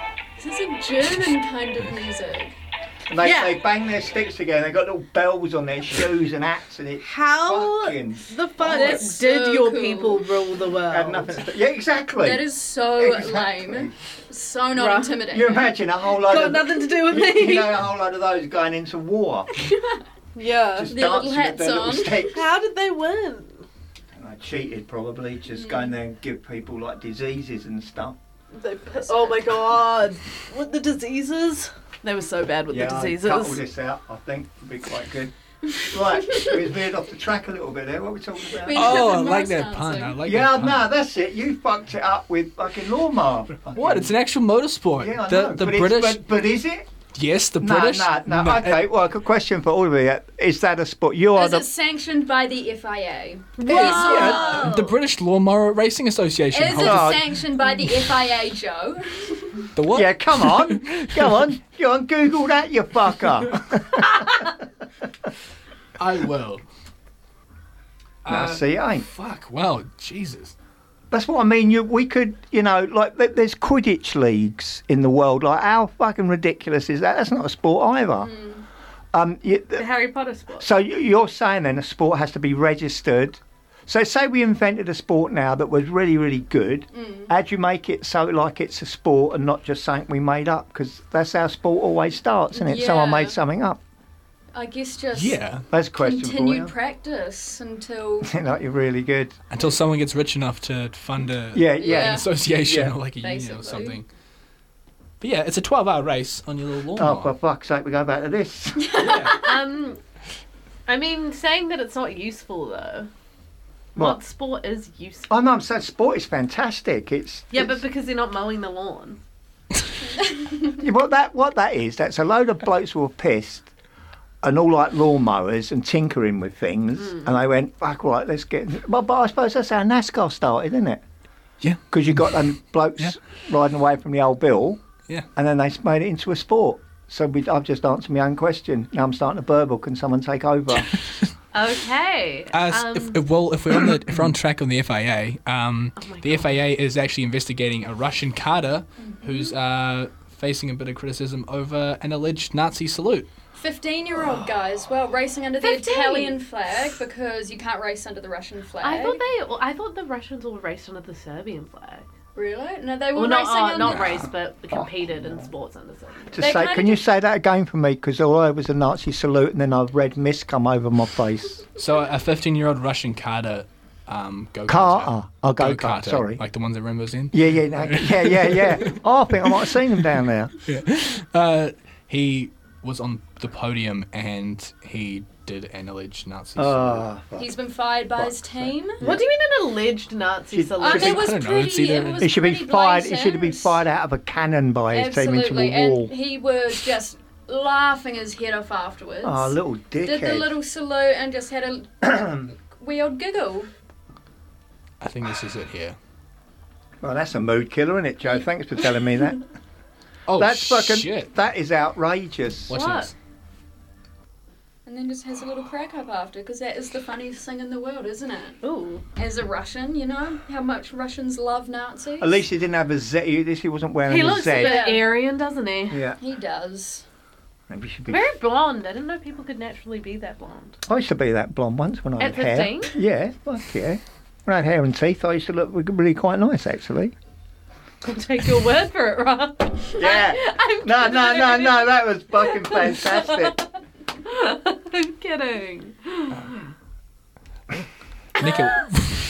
This is a German kind of music. And they, Yeah. they bang their sticks together. They've got little bells on their shoes and hats, and it's How fucking the fuck That's did so your cool. people rule the world? had nothing to do. Yeah, exactly. That is so Exactly. lame. So not Right. intimidating. You imagine a whole load Got of nothing to do with you, me. you know a whole load of those going into war, Yeah. just Their little dancing with hats their little on. sticks. How did they win? And I cheated probably, just going there and give people like diseases and stuff. They put, oh my god. What the diseases? They were so bad with Yeah, the I cut all diseases. this out. I think it'll be quite good. Right, we veered off the track a little bit there. What are we talking about? We- Oh, I Mouse like that dancing. pun. I like Yeah, that pun. no, that's it. You fucked it up with fucking lawnmower. What? It's an actual motorsport. Yeah, I the know. the but it's- British. But, but is it? yes, the No, British. no, no. Okay, well, a question for all of you. Is that a sport? You are Is the. it sanctioned by the F I A? Yeah. The British Lawnmower Racing Association. Is holds- it Oh. sanctioned by the F I A, Joe? the what? Yeah, come on. Come on. Go on, Google that, you fucker. I will. no, Uh, see, it ain't. Fuck. Well, Jesus. That's what I mean. You, we could, you know, like th- there's Quidditch leagues in the world. Like, how fucking ridiculous is that? That's not a sport either. Um, you, The Harry Potter sport. so you- you're saying then a sport has to be registered. So say we invented a sport now that was really, really good. How'd you make it so like it's a sport and not just something we made up? Because that's how sport always starts, isn't it? Someone Yeah. made something up. I guess just Yeah. That's a question continued for practice until you. like you're really good. Until someone gets rich enough to fund a Yeah, an yeah. Yeah. association Yeah. or like a union or Basically. something. But yeah, it's a twelve-hour race on your little Oh, lawnmower. for fuck's sake, we go back to this. Um, I mean, saying that it's not useful though. What? What sport is useful? Oh no, I'm saying sport is fantastic. It's Yeah, it's, but because they're not mowing the lawn. Yeah, what that what that is, that's a load of blokes who were pissed and all like lawnmowers and tinkering with things, Hmm. and they went, fuck, right, let's get. But, but I suppose that's how NASCAR started, isn't it? Yeah. Because you got them blokes Yeah. riding away from the old bill, Yeah. and then they made it into a sport. So we, I've just answered my own question. Now I'm starting to burble. Can someone take over? Okay. As um, if, if well, if we're on the if we're on track on the F I A, um, Oh my the F I A is actually investigating a Russian cadre who's uh, facing a bit of criticism over an alleged Nazi salute. fifteen-year-old guys, well, racing under the fifteen? Italian flag because you can't race under the Russian flag. I thought they. well, I thought the Russians all raced under the Serbian flag. Really? No, they were Well, not racing uh, under... not race, but competed in sports under Serbian. Just They say, kinda can you just- say that again for me? Because although it was a Nazi salute, and then I've read mist come over my face. So a fifteen-year-old Russian cadre, um, go Carter. Oh, go-kart, sorry. like the ones that Rambo's in. Yeah, yeah, no, yeah, yeah, yeah. Oh, I think I might have seen them down there. Uh, he was on the podium and he did an alleged Nazi salute. Oh, fuck. He's been fired by his team. What do you mean an alleged Nazi Should- salute? Um, Should it be- was I don't know, pretty. it's either- it was He should be pretty fired. He should have been blatant. fired out of a cannon by his team into Absolutely, a wall. and he was just laughing his head off afterwards. Oh, little Did the dickhead. little salute and just had a weird giggle. I think this is it here. Well, that's a mood killer, isn't it, Joe? Thanks for telling me that. Oh That's fucking. shit! That is outrageous. Watch What? this. And then just has a little crack up after, because that is the funniest thing in the world, isn't it? Ooh. As a Russian, you know how much Russians love Nazis. At least he didn't have a Z. At least he wasn't wearing He a looks Z. a bit Yeah. Aryan, doesn't he? Yeah. He does. Maybe he should be. Very blonde. I didn't know people could naturally be that blonde. I used to be that blonde once when I At had hair. fifteen? Yeah, fuck yeah. When I had hair and teeth, I used to look really quite nice, actually. I'll take your word for it, Rob. Yeah. I'm No, no, no, kidding. no. That was fucking fantastic. I'm kidding. Nico,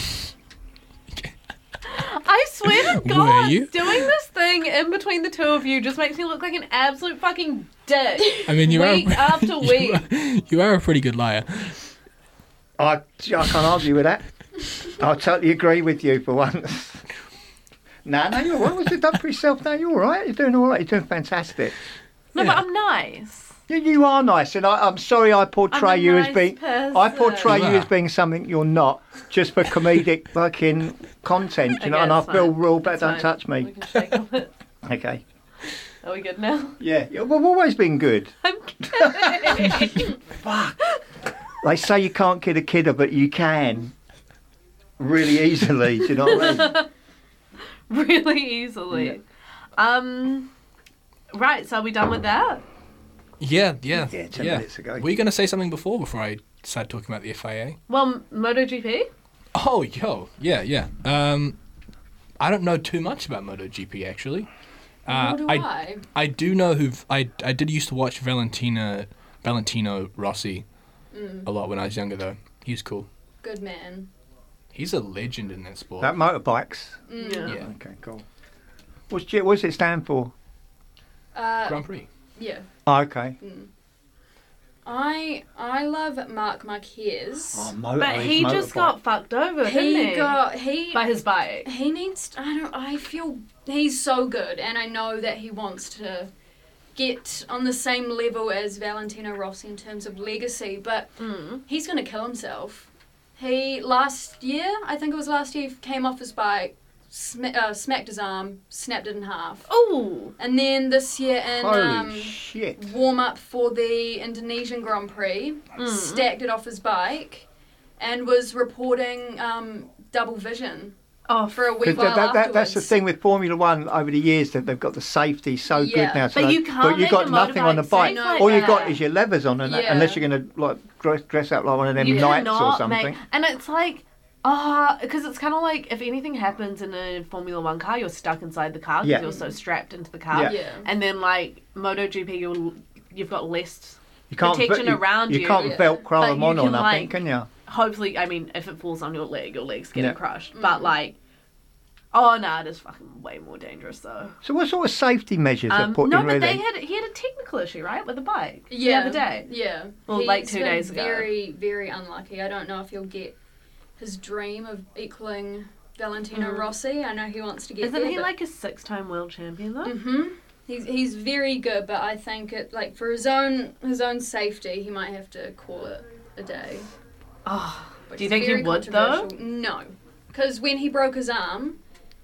I swear to Were God, you? doing this thing in between the two of you just makes me look like an absolute fucking dick. I mean, you week are after you week. are- You are a pretty good liar. I, I can't argue with that. I totally agree with you for once. No, no, you're all right. What you done for yourself? No, you're all right. You're doing all right. You're doing fantastic. No, Yeah. but I'm nice. You, you are nice, and I, I'm sorry I portray I'm a you nice as being. person. I portray you You as are. being something you're not, just for comedic fucking content, you know. Okay, And I it's feel fine. real bad. It's Don't fine. touch We me. can shake on it. Okay. Are we good now? Yeah, yeah, we've always been good. I'm kidding. They say you can't kid a kidder, but you can. Really easily. Do you know what I mean? Really easily. Um, right, so are we done with that? Yeah, yeah, Yeah, ten minutes ago. Were you going to say something before before I started talking about the F I A? Well, MotoGP? Oh, yo, yeah, yeah. Um, I don't know too much about MotoGP actually. Uh, Nor do I, I. I do know who I I did used to watch Valentina Valentino Rossi Mm. a lot when I was younger though. He's cool. Good man. He's a legend in that sport. That motorbikes. Mm. Yeah. yeah. Okay, cool. What's G- what's it stand for? Uh, Grand Prix. yeah. Oh, okay. I I love Marc Marquez. Oh, motor, But he just got fucked over, didn't he? he got he By his bike. he needs. I don't. I feel he's so good, and I know that he wants to get on the same level as Valentino Rossi in terms of legacy, but Mm. he's gonna kill himself. He last year, I think it was last year, came off his bike, sm- uh, smacked his arm, snapped it in half, Ooh. and then this year in Holy um, shit. warm up for the Indonesian Grand Prix, Mm. stacked it off his bike, and was reporting um, double vision Oh, for a wee Because while that, that, afterwards. that's the thing with Formula One over the years, that they've got the safety so Yeah. good now. So But they- you can't but you make got a nothing on the motorbike bike. safe like All you that. got is your levers on, and that, Yeah. unless you're going to like dress, dress up like one of them You knights or cannot something. make, and it's like, ah, because it's kind of like if anything happens in a Formula One car, you're stuck inside the car because Yeah. you're so strapped into the car. Yeah. Yeah. And then like MotoGP, you'll you've got less. You can't protection you, around you. you. can't Yeah. Velcro But them you on or can, nothing, like- can you? Hopefully, I mean, if it falls on your leg, your leg's getting Yeah. crushed. But like, oh no, it is fucking way more dangerous though. So what sort of safety measures are Um, put no, in but really? they had he had a technical issue, right, with the bike Yeah. the other day. Yeah. Well, He's like two been days ago. Very, very unlucky. I don't know if he'll get his dream of equaling Valentino Mm. Rossi. I know he wants to get Isn't there. he like a six-time world champion though? hmm He's he's very good, but I think it like for his own his own safety, he might have to call it a day. Oh, which do you is think he very would though? controversial. No, because when he broke his arm,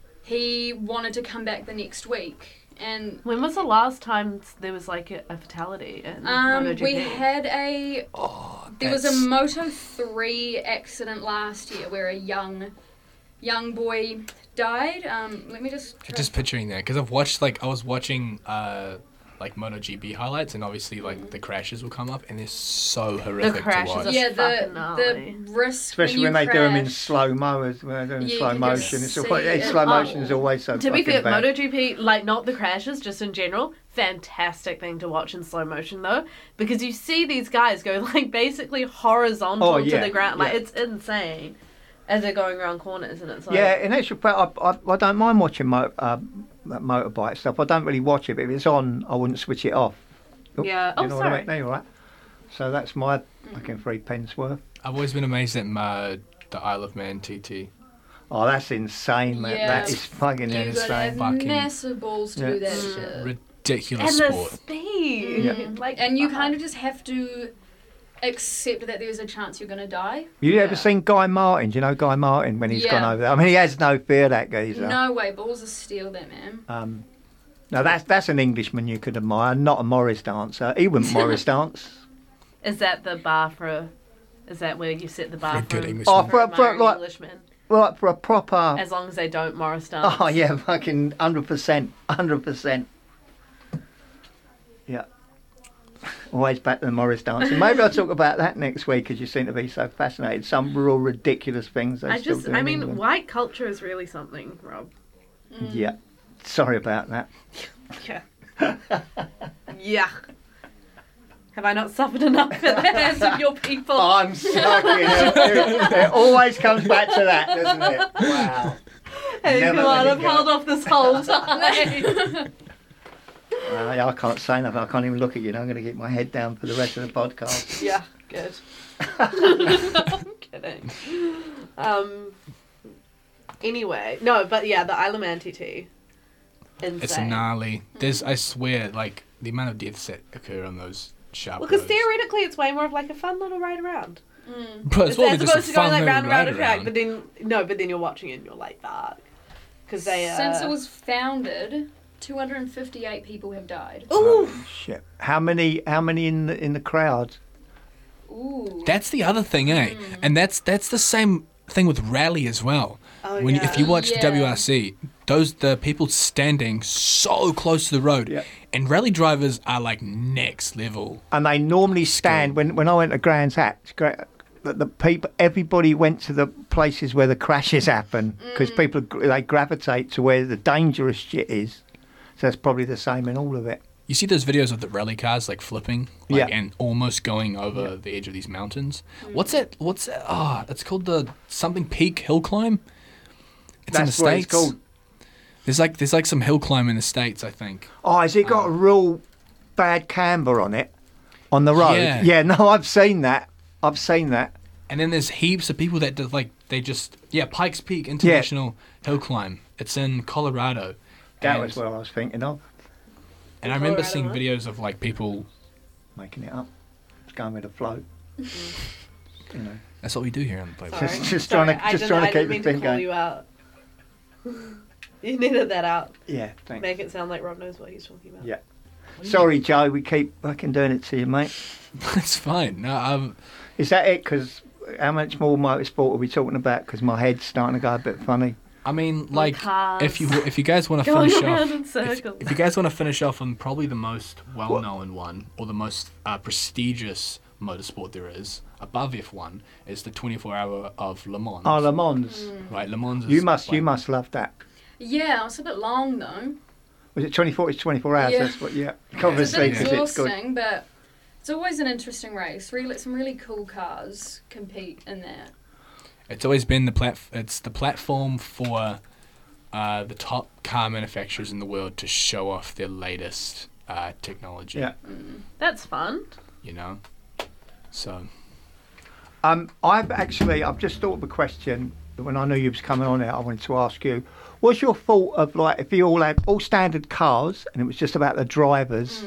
he wanted to come back the next week, and When was the last time there was like a, a fatality in um, MotoGP? we had a Oh, there was a that's- Moto three accident last year where a young young boy died. Um, let me just try Just picturing that because I've watched like I was watching uh like MotoGP highlights and obviously like the crashes will come up and they're so horrific crashes to watch. are- yeah, the fucking gnarly. the risk Especially when, when, you they do them in crash- slow mo, as when they're doing Yeah, you slow can motion. just It's always, see it's it. slow Oh. motion is always so To be fucking fair, bad. MotoGP, like not the crashes, just in general, fantastic thing to watch in slow motion though, because you see these guys go like basically horizontal Oh, yeah, to the ground, like yeah. it's insane as they're going around corners, and it's like Yeah, in actual fact, I, I, I don't mind watching mo- uh, motorbike stuff. I don't really watch it, but if it's on, I wouldn't switch it off. Oh, Yeah. You Oh, know what I sorry. mean? No, you're right. So that's my fucking three pence worth. I've always been amazed at uh, the Isle of Man T T. Oh, that's insane, man. Yeah. That is fucking You That is gotta have insane. fucking- massive balls to Yeah. do that Mm. shit. Ridiculous and the sport. speed, Yeah. like And you fuck. kind of just have to accept that there's a chance you're gonna die. You Yeah. ever seen Guy Martin? Do you know Guy Martin when he's Yeah. gone over there? I mean, he has no fear, that geezer. No way, balls of steel, that man. Um, no, that's that's an Englishman you could admire, not a Morris dancer. He wouldn't Morris dance. Is that the bar for? A, is that where you set the bar For a for? good a- Englishman. Oh, for, for admiring like, Englishmen? like for a proper. As long as they don't Morris dance. Oh yeah, fucking hundred percent, hundred percent. Yeah. Always back to the Morris dancing. Maybe I'll talk about that next week because you seem to be so fascinated. Some real ridiculous things they I still just, do I in mean, England. white culture is really something, Rob. Yeah. Sorry about that. Yeah. Yeah. Have I not suffered enough at the hands of your people? I'm fucking it, it, it always comes back to that, doesn't it? Wow. Hey, never come on, let it I've go. held off this whole time. Uh, yeah, I can't say nothing. I can't even look at you. Now I'm going to keep my head down for the rest of the podcast. Yeah, good. I'm kidding. Um. Anyway, no, but yeah, the Isle of Man T T. Insane. It's gnarly. There's, I swear, like the amount of deaths that occur on those sharp Well, because roads. theoretically, it's way more of like a fun little ride around. Bro, it's As probably just a opposed to going fun like little round and round ride a track, around. but then no, but then you're watching it and you're like that because they. Uh, Since it was founded, two hundred fifty-eight people have died. Ooh. Shit. How many? How many in the in the crowd? Ooh. That's the other thing, eh? Mm. And that's that's the same thing with rally as well. Oh, when yeah. if you watch the Yeah. W R C, those the people standing so close to the road, Yeah. and rally drivers are like next level. And they normally stand when when I went to Brands Hatch. gra- The, the people, everybody went to the places where the crashes happen because people gr- they gravitate to where the dangerous shit is. So that's probably the same in all of it. You see those videos of the rally cars like flipping, like, Yeah. and almost going over the edge of these mountains. What's that? What's that? Ah, it's called the something Peak Hill Climb. It's in the That's what States. it's called. There's like there's like some hill climb in the States, I think. Oh, has it got a real bad camber on it on the road? Yeah. Yeah, no, I've seen that. I've seen that. And then there's heaps of people that do, like they just yeah Pikes Peak International Hill Climb. It's in Colorado. That And- was what I was thinking of. And I remember Colorado, seeing huh? videos of like people. Making it up. It's going with the flow. you know. That's what we do here on the Playboy. Sorry. Just- just Sorry, trying to- I just didn't- trying to I didn't keep mean the to thing call going. you out. You needed that out. Yeah, thanks. Make it sound like Rob knows what he's talking about. Yeah. Sorry, Joe, we keep fucking doing it to you, mate. It's fine. No, um, Is that it? Because how much more motorsport are we talking about? Because my head's starting to go a bit funny. I mean, like, cars. if you if you guys want to Going finish around off, in if, circles. if you guys want to finish off on probably the most well-known one or the most uh, prestigious motorsport there is, above F one, is the twenty-four hour of Le Mans. Oh, Le Mans. Right, Le Mans. Is You must, you like- must love that. Yeah, it's a bit long though. Was it twenty-four? It's twenty-four hours. Yeah. That's what. Yeah. It's a Obviously, bit 'cause it's good. exhausting, but it's always an interesting race. Really, some really cool cars compete in that. It's always been the plat. It's the platform for uh, the top car manufacturers in the world to show off their latest uh, technology. Yeah. That's fun. You know. So Um, I've actually, I've just thought of a question that when I knew you was coming on it, I wanted to ask you. What's your thought of like if you all had all standard cars and it was just about the drivers?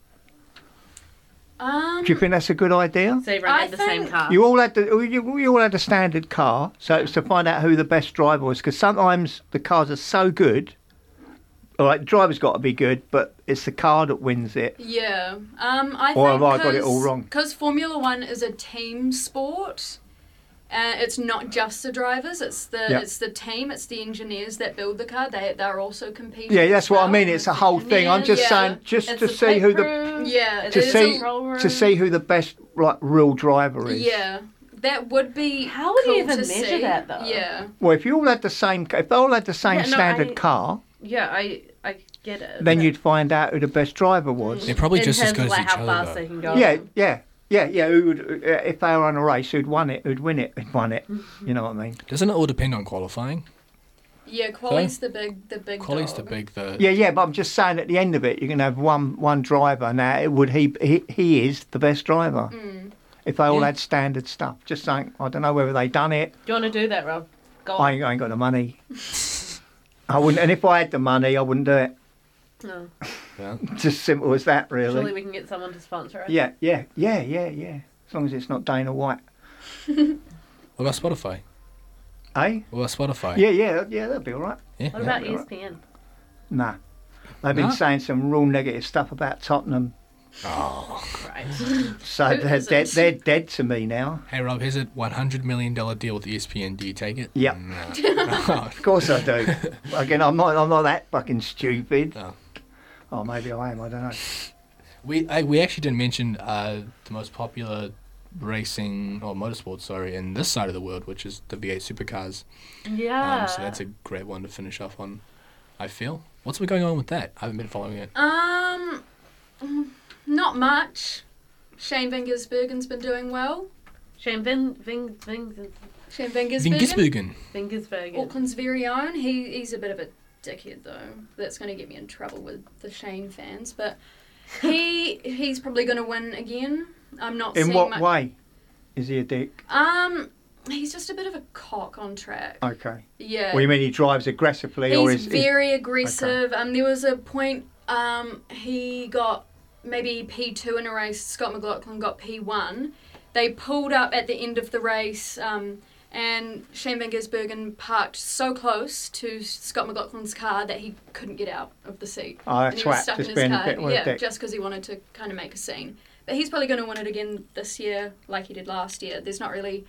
Um, Do you think that's a good idea? So everyone I had the same think- car. You all had the you, you all had a standard car, so it was to find out who the best driver was. Because sometimes the cars are so good, like the driver's got to be good, but it's the car that wins it. Yeah. Um, I Or think have I got it all wrong? Because Formula One is a team sport. Uh, it's not just the drivers. It's the Yeah. it's the team. It's the engineers that build the car. They they're also competing. Yeah, as that's what I well. mean. It's a whole thing. I'm just Yeah. saying, just It's to a see Pit who the crew. Yeah, It to is see a roll room. to see who the best like real driver is. Yeah, that would be. How would you cool even to measure see. that, though? Yeah. Well, if you all had the same, if they all had the same Yeah, no, standard I- car, Yeah, I I get it. then but you'd find out who the best driver was. they're probably in just as terms good of as like each how other. fast though. they can go. Yeah, yeah, yeah, yeah. Who would, uh, if they were on a race, who'd won it? Who'd win it? Who'd won it? You know what I mean? Doesn't it all depend on qualifying? Yeah, quali's the big the big. Quali's the dog. big the. Yeah, yeah. But I'm just saying, at the end of it, you can have one one driver. Now, it would he he, he is the best driver. If they all Yeah. had standard stuff. Just saying, I don't know whether they done it. Do you want to do that, Rob? Go I on. ain't, I ain't got the money. I wouldn't, and if I had the money, I wouldn't do it. No. Yeah. Just simple as that, really. Surely we can get someone to sponsor us. Yeah, yeah, yeah, yeah, yeah. As long as it's not Dana White. What about Spotify? Eh? What about Spotify? Yeah, yeah, yeah, that'd be all right. Yeah. What yeah. about E yeah. S P N? Nah. They've been Nah? saying some real negative stuff about Tottenham. Right. So Who they're, is they're, it? they're dead to me now. Hey Rob, here's a one hundred million dollar deal with E S P N. Do you take it? Yep. No. Of course I do. Again, I'm not, I'm not that fucking stupid. No. Oh, maybe I am, I don't know. We I, we actually didn't mention uh, the most popular racing or motorsport, sorry, in this side of the world, which is the V eight supercars. Yeah. Um, so that's a great one to finish off on. I feel. What's been going on with that? I haven't been following it. Um, mm, not much. Shane Vingersbergen's been doing well. Shane Ving Ving Ving Shane Vingersbergen, Vingisbergen. Vingersbergen. Auckland's very own. He he's a bit of a dickhead though. That's going to get me in trouble with the Shane fans. But he he's probably going to win again. I'm not. In seeing what much- way is he a dick? Um, he's just a bit of a cock on track. Okay. Yeah. Well, you mean he drives aggressively, or He's is very aggressive. Um, there was a point um, he got maybe P two in a race. Scott McLaughlin got P one. They pulled up at the end of the race, um, and Shane Van Gisbergen parked so close to Scott McLaughlin's car that he couldn't get out of the seat. Oh, and that's he was twat, stuck just in his being a car. bit of a Yeah, dick. just because he wanted to kind of make a scene. But he's probably going to win it again this year, like he did last year. There's not really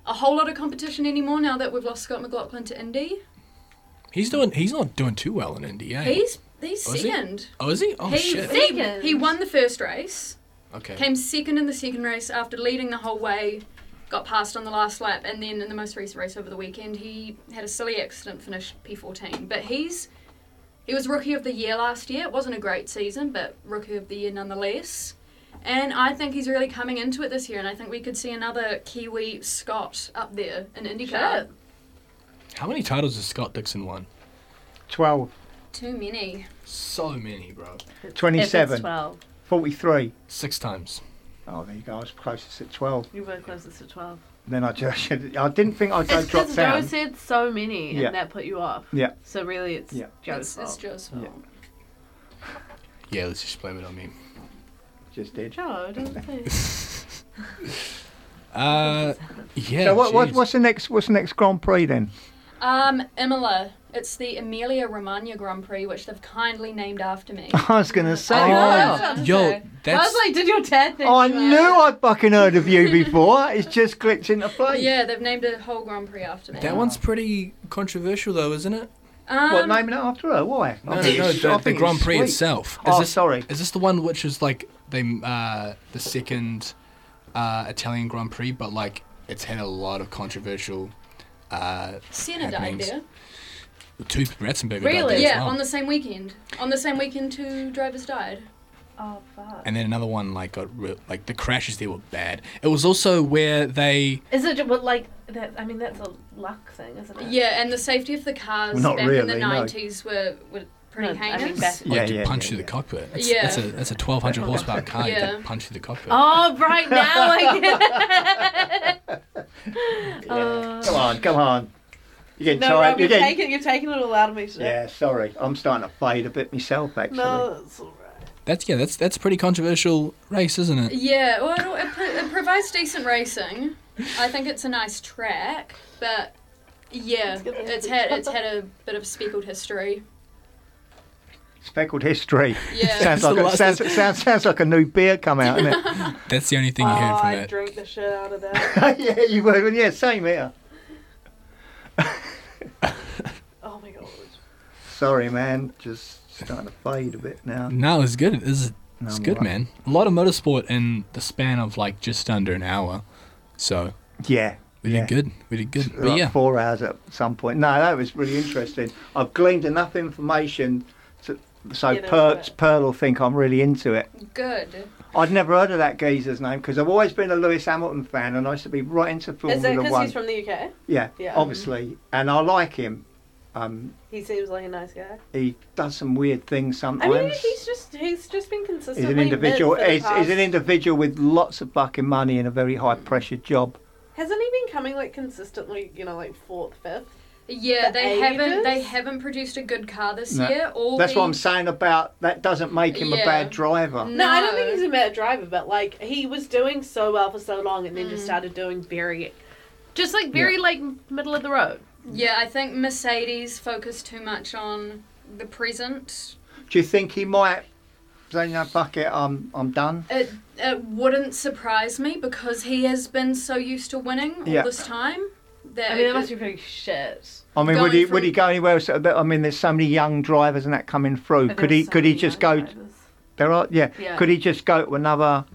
a whole lot of competition anymore now that we've lost Scott McLaughlin to Indy. He's doing. He's not doing too well in Indy. Eh? He's he's Oh, is he? second. Oh, is he? Oh he, shit. he, Second? he won the first race, Okay. came second in the second race after leading the whole way, got passed on the last lap, and then in the most recent race over the weekend, he had a silly accident, finished P fourteen. But he's he was Rookie of the Year last year. It wasn't a great season, but Rookie of the Year nonetheless. And I think he's really coming into it this year, and I think we could see another Kiwi Scott up there in IndyCar. Shit. How many titles has Scott Dixon won? twelve, Too many. So many, bro. If it's twenty-seven, twelve. forty-three. Six times. Oh, there you go. I was closest at twelve. You were closest to twelve. Then I just, I didn't think I'd go It's drop because Joe down. said so many, Yeah. and that put you off. Yeah. So really, it's Yeah. Joe's It's, fault. it's Joe's fault. Yeah. Yeah, let's just blame it on me. Just did. Joe, don't think. Uh, yeah. So what, what, jeez. what's the next? What's the next Grand Prix then? Um, Imola. It's the Emilia Romagna Grand Prix, which they've kindly named after me. I was gonna say. I know, oh, I was about to Yo, say. I that's was like, did your dad think I you were- knew I'd fucking heard of you before. It's just clicked into place. Yeah, they've named a whole Grand Prix after me. that one's pretty controversial, though, isn't it? Um, What, naming it after her? Why? No, I no, think no. it's- The, I the think Grand it's Prix sweet. itself. Is Oh, this, sorry. Is this the one which is like they uh, the second uh, Italian Grand Prix, but like it's had a lot of controversial. Uh, Senna died happenings. there. Two Ratzenberger died Really? there as Yeah, well. on the same weekend. On the same weekend, two drivers died. Oh, fuck. And then another one like got re- like the crashes there were bad. It was also where they Is it, but like, that? I mean, that's a luck thing, isn't it? Yeah, and the safety of the cars Not back in really, the no. nineties were, were pretty No, I mean, heinous. back- like Yeah, to yeah, punch yeah, through yeah. the cockpit. That's, Yeah. that's a that's a twelve hundred horsepower car. You Yeah. can punch through the cockpit. Oh, right now I get it. Uh, Come on, come on. You're getting no, tired. Rob, You're you're, getting... taking, you're taking it all out of me today. Yeah, sorry. I'm starting to fade a bit myself, actually. No, it's all right. That's yeah. That's that's a pretty controversial race, isn't it? Yeah, well, it, it, pro- it provides decent racing. I think it's a nice track, but yeah, It's gonna be it's a had big it's had a bit of speckled history. Speckled history. Yeah. sounds like a, sounds, sounds sounds like a new beer come out, isn't it? That's the only thing you Oh, heard from I it. drank the shit out of that. yeah, you would. Yeah, same here. Oh my god. Sorry, man. Just starting to fade a bit now. No, it's good. It's, No, it's I'm good, right. man. A lot of motorsport in the span of like just under an hour. So Yeah. we yeah. did good. We did good. But Like yeah, four hours at some point. No, that was really interesting. I've gleaned enough information to, so Get Per, into it. Pearl will think I'm really into it. Good. I'd never heard of that geezer's name because I've always been a Lewis Hamilton fan and I used to be right into Is that Formula because One. he's from the U K? yeah, Yeah. obviously. And I like him. Um, He seems like a nice guy. he does some weird things I sometimes. mean, he's just he's just been consistently He's an individual. mid for the He's, he's past- an individual with lots of fucking money and a very high pressure job. Hasn't he been coming like consistently, you know, like fourth, fifth? Yeah, For they haven't they ages? haven't produced a good car this No. year. All That's the, what I'm saying about that doesn't make him a Yeah. bad driver. No, I don't No. think he's a bad driver, but like he was doing so well for so long, and then Mm. just started doing very, just like very like middle of the road. Yeah, I think Mercedes focused too much on the present. Do you think he might say, no, fuck it, I'm, I'm done? It it wouldn't surprise me because he has been so used to winning all Yeah. this time. That I mean, it that must could- be pretty shit. I mean, would Going he would he from- go anywhere else? I mean, there's so many young drivers and that coming through. But Could he there's so could he many just young go? drivers. There are yeah. Yeah. Could he just go to another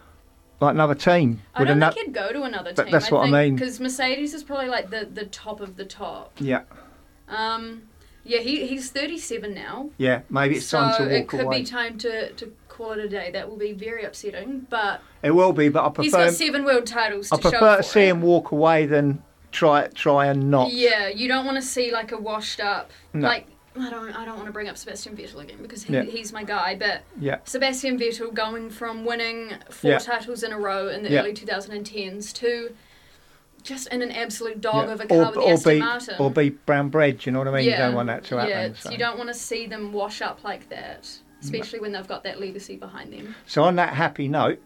like another team? I With don't ano- think he'd go to another That- team. that's what I mean. Because Mercedes is probably like the, the top of the top. Yeah, Um, yeah, he he's thirty-seven now. yeah. Maybe it's so time to it walk could away. be time to, to call it a day. That will be very upsetting. But It will be, but I he's prefer got seven world titles to I show prefer for to see it. him walk away than try try and not. Yeah, you don't want to see like a washed up No. like I don't I don't want to bring up Sebastian Vettel again because he, Yeah. he's my guy, but Yeah, Sebastian Vettel going from winning four Yeah. titles in a row in the Yeah. early twenty tens to just in an absolute dog yeah. of a car with the or Aston be Martin. or be brown bread. You know what I mean? yeah. You don't want that to happen. Yeah, it's- so. you don't want to see them wash up like that, especially when they've got that legacy behind them. So on that happy note,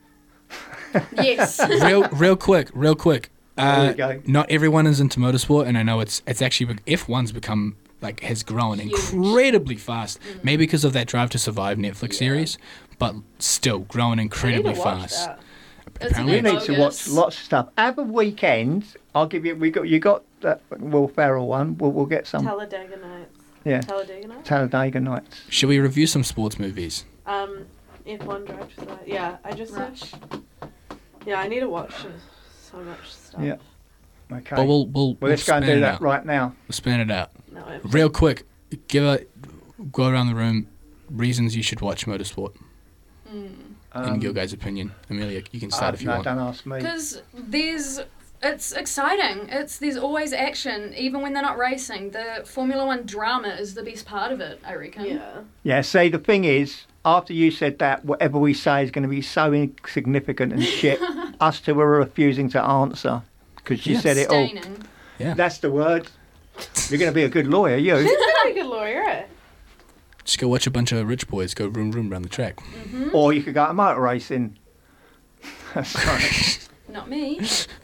Yes. real real quick, real quick. There Uh, you go. not everyone is into motorsport, and I know it's it's actually F one's become like has grown Huge. incredibly fast. Maybe because of that Drive to Survive Netflix series, but still growing I need incredibly to watch fast. that. It's Apparently a You bit need to bogus. watch lots of stuff. Have a weekend. I'll give you. We got you got that Will Ferrell one. We'll, we'll get some. Talladega Nights. Yeah, Talladega Nights? Talladega Nights. Should we review some sports movies? Um, F one Drive to Survive. Yeah, I just Rush. searched. Yeah, I need to watch so much stuff. Yeah. Okay. But we'll we'll, well, let's go and span do it that out. right now. We'll span it out No, I real quick. Give a go around the room. Reasons you should watch motorsport, in Um, your guys' opinion. Amelia, you can start uh, if you no, want. don't ask me. Because there's, it's exciting. It's there's always action, even when they're not racing. The Formula One drama is the best part of it, I reckon. Yeah. Yeah. See, the thing is, after you said that, whatever we say is going to be so insignificant and shit. Us two are refusing to answer because you Yeah. said it all. Staining. Yeah. That's the word. You're going to be a good lawyer, you. She's a pretty good lawyer, eh? Just go watch a bunch of rich boys go room room around the track. Or you could go to motor racing. Sorry. Not me.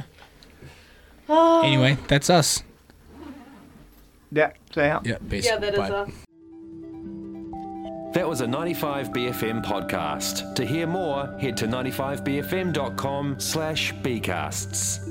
Oh. Anyway, that's us. Yeah, so out. Yeah, peace. Yeah, that is Bye. us. That was a ninety-five B F M podcast. To hear more, head to ninety-five b f m dot com slash bcasts.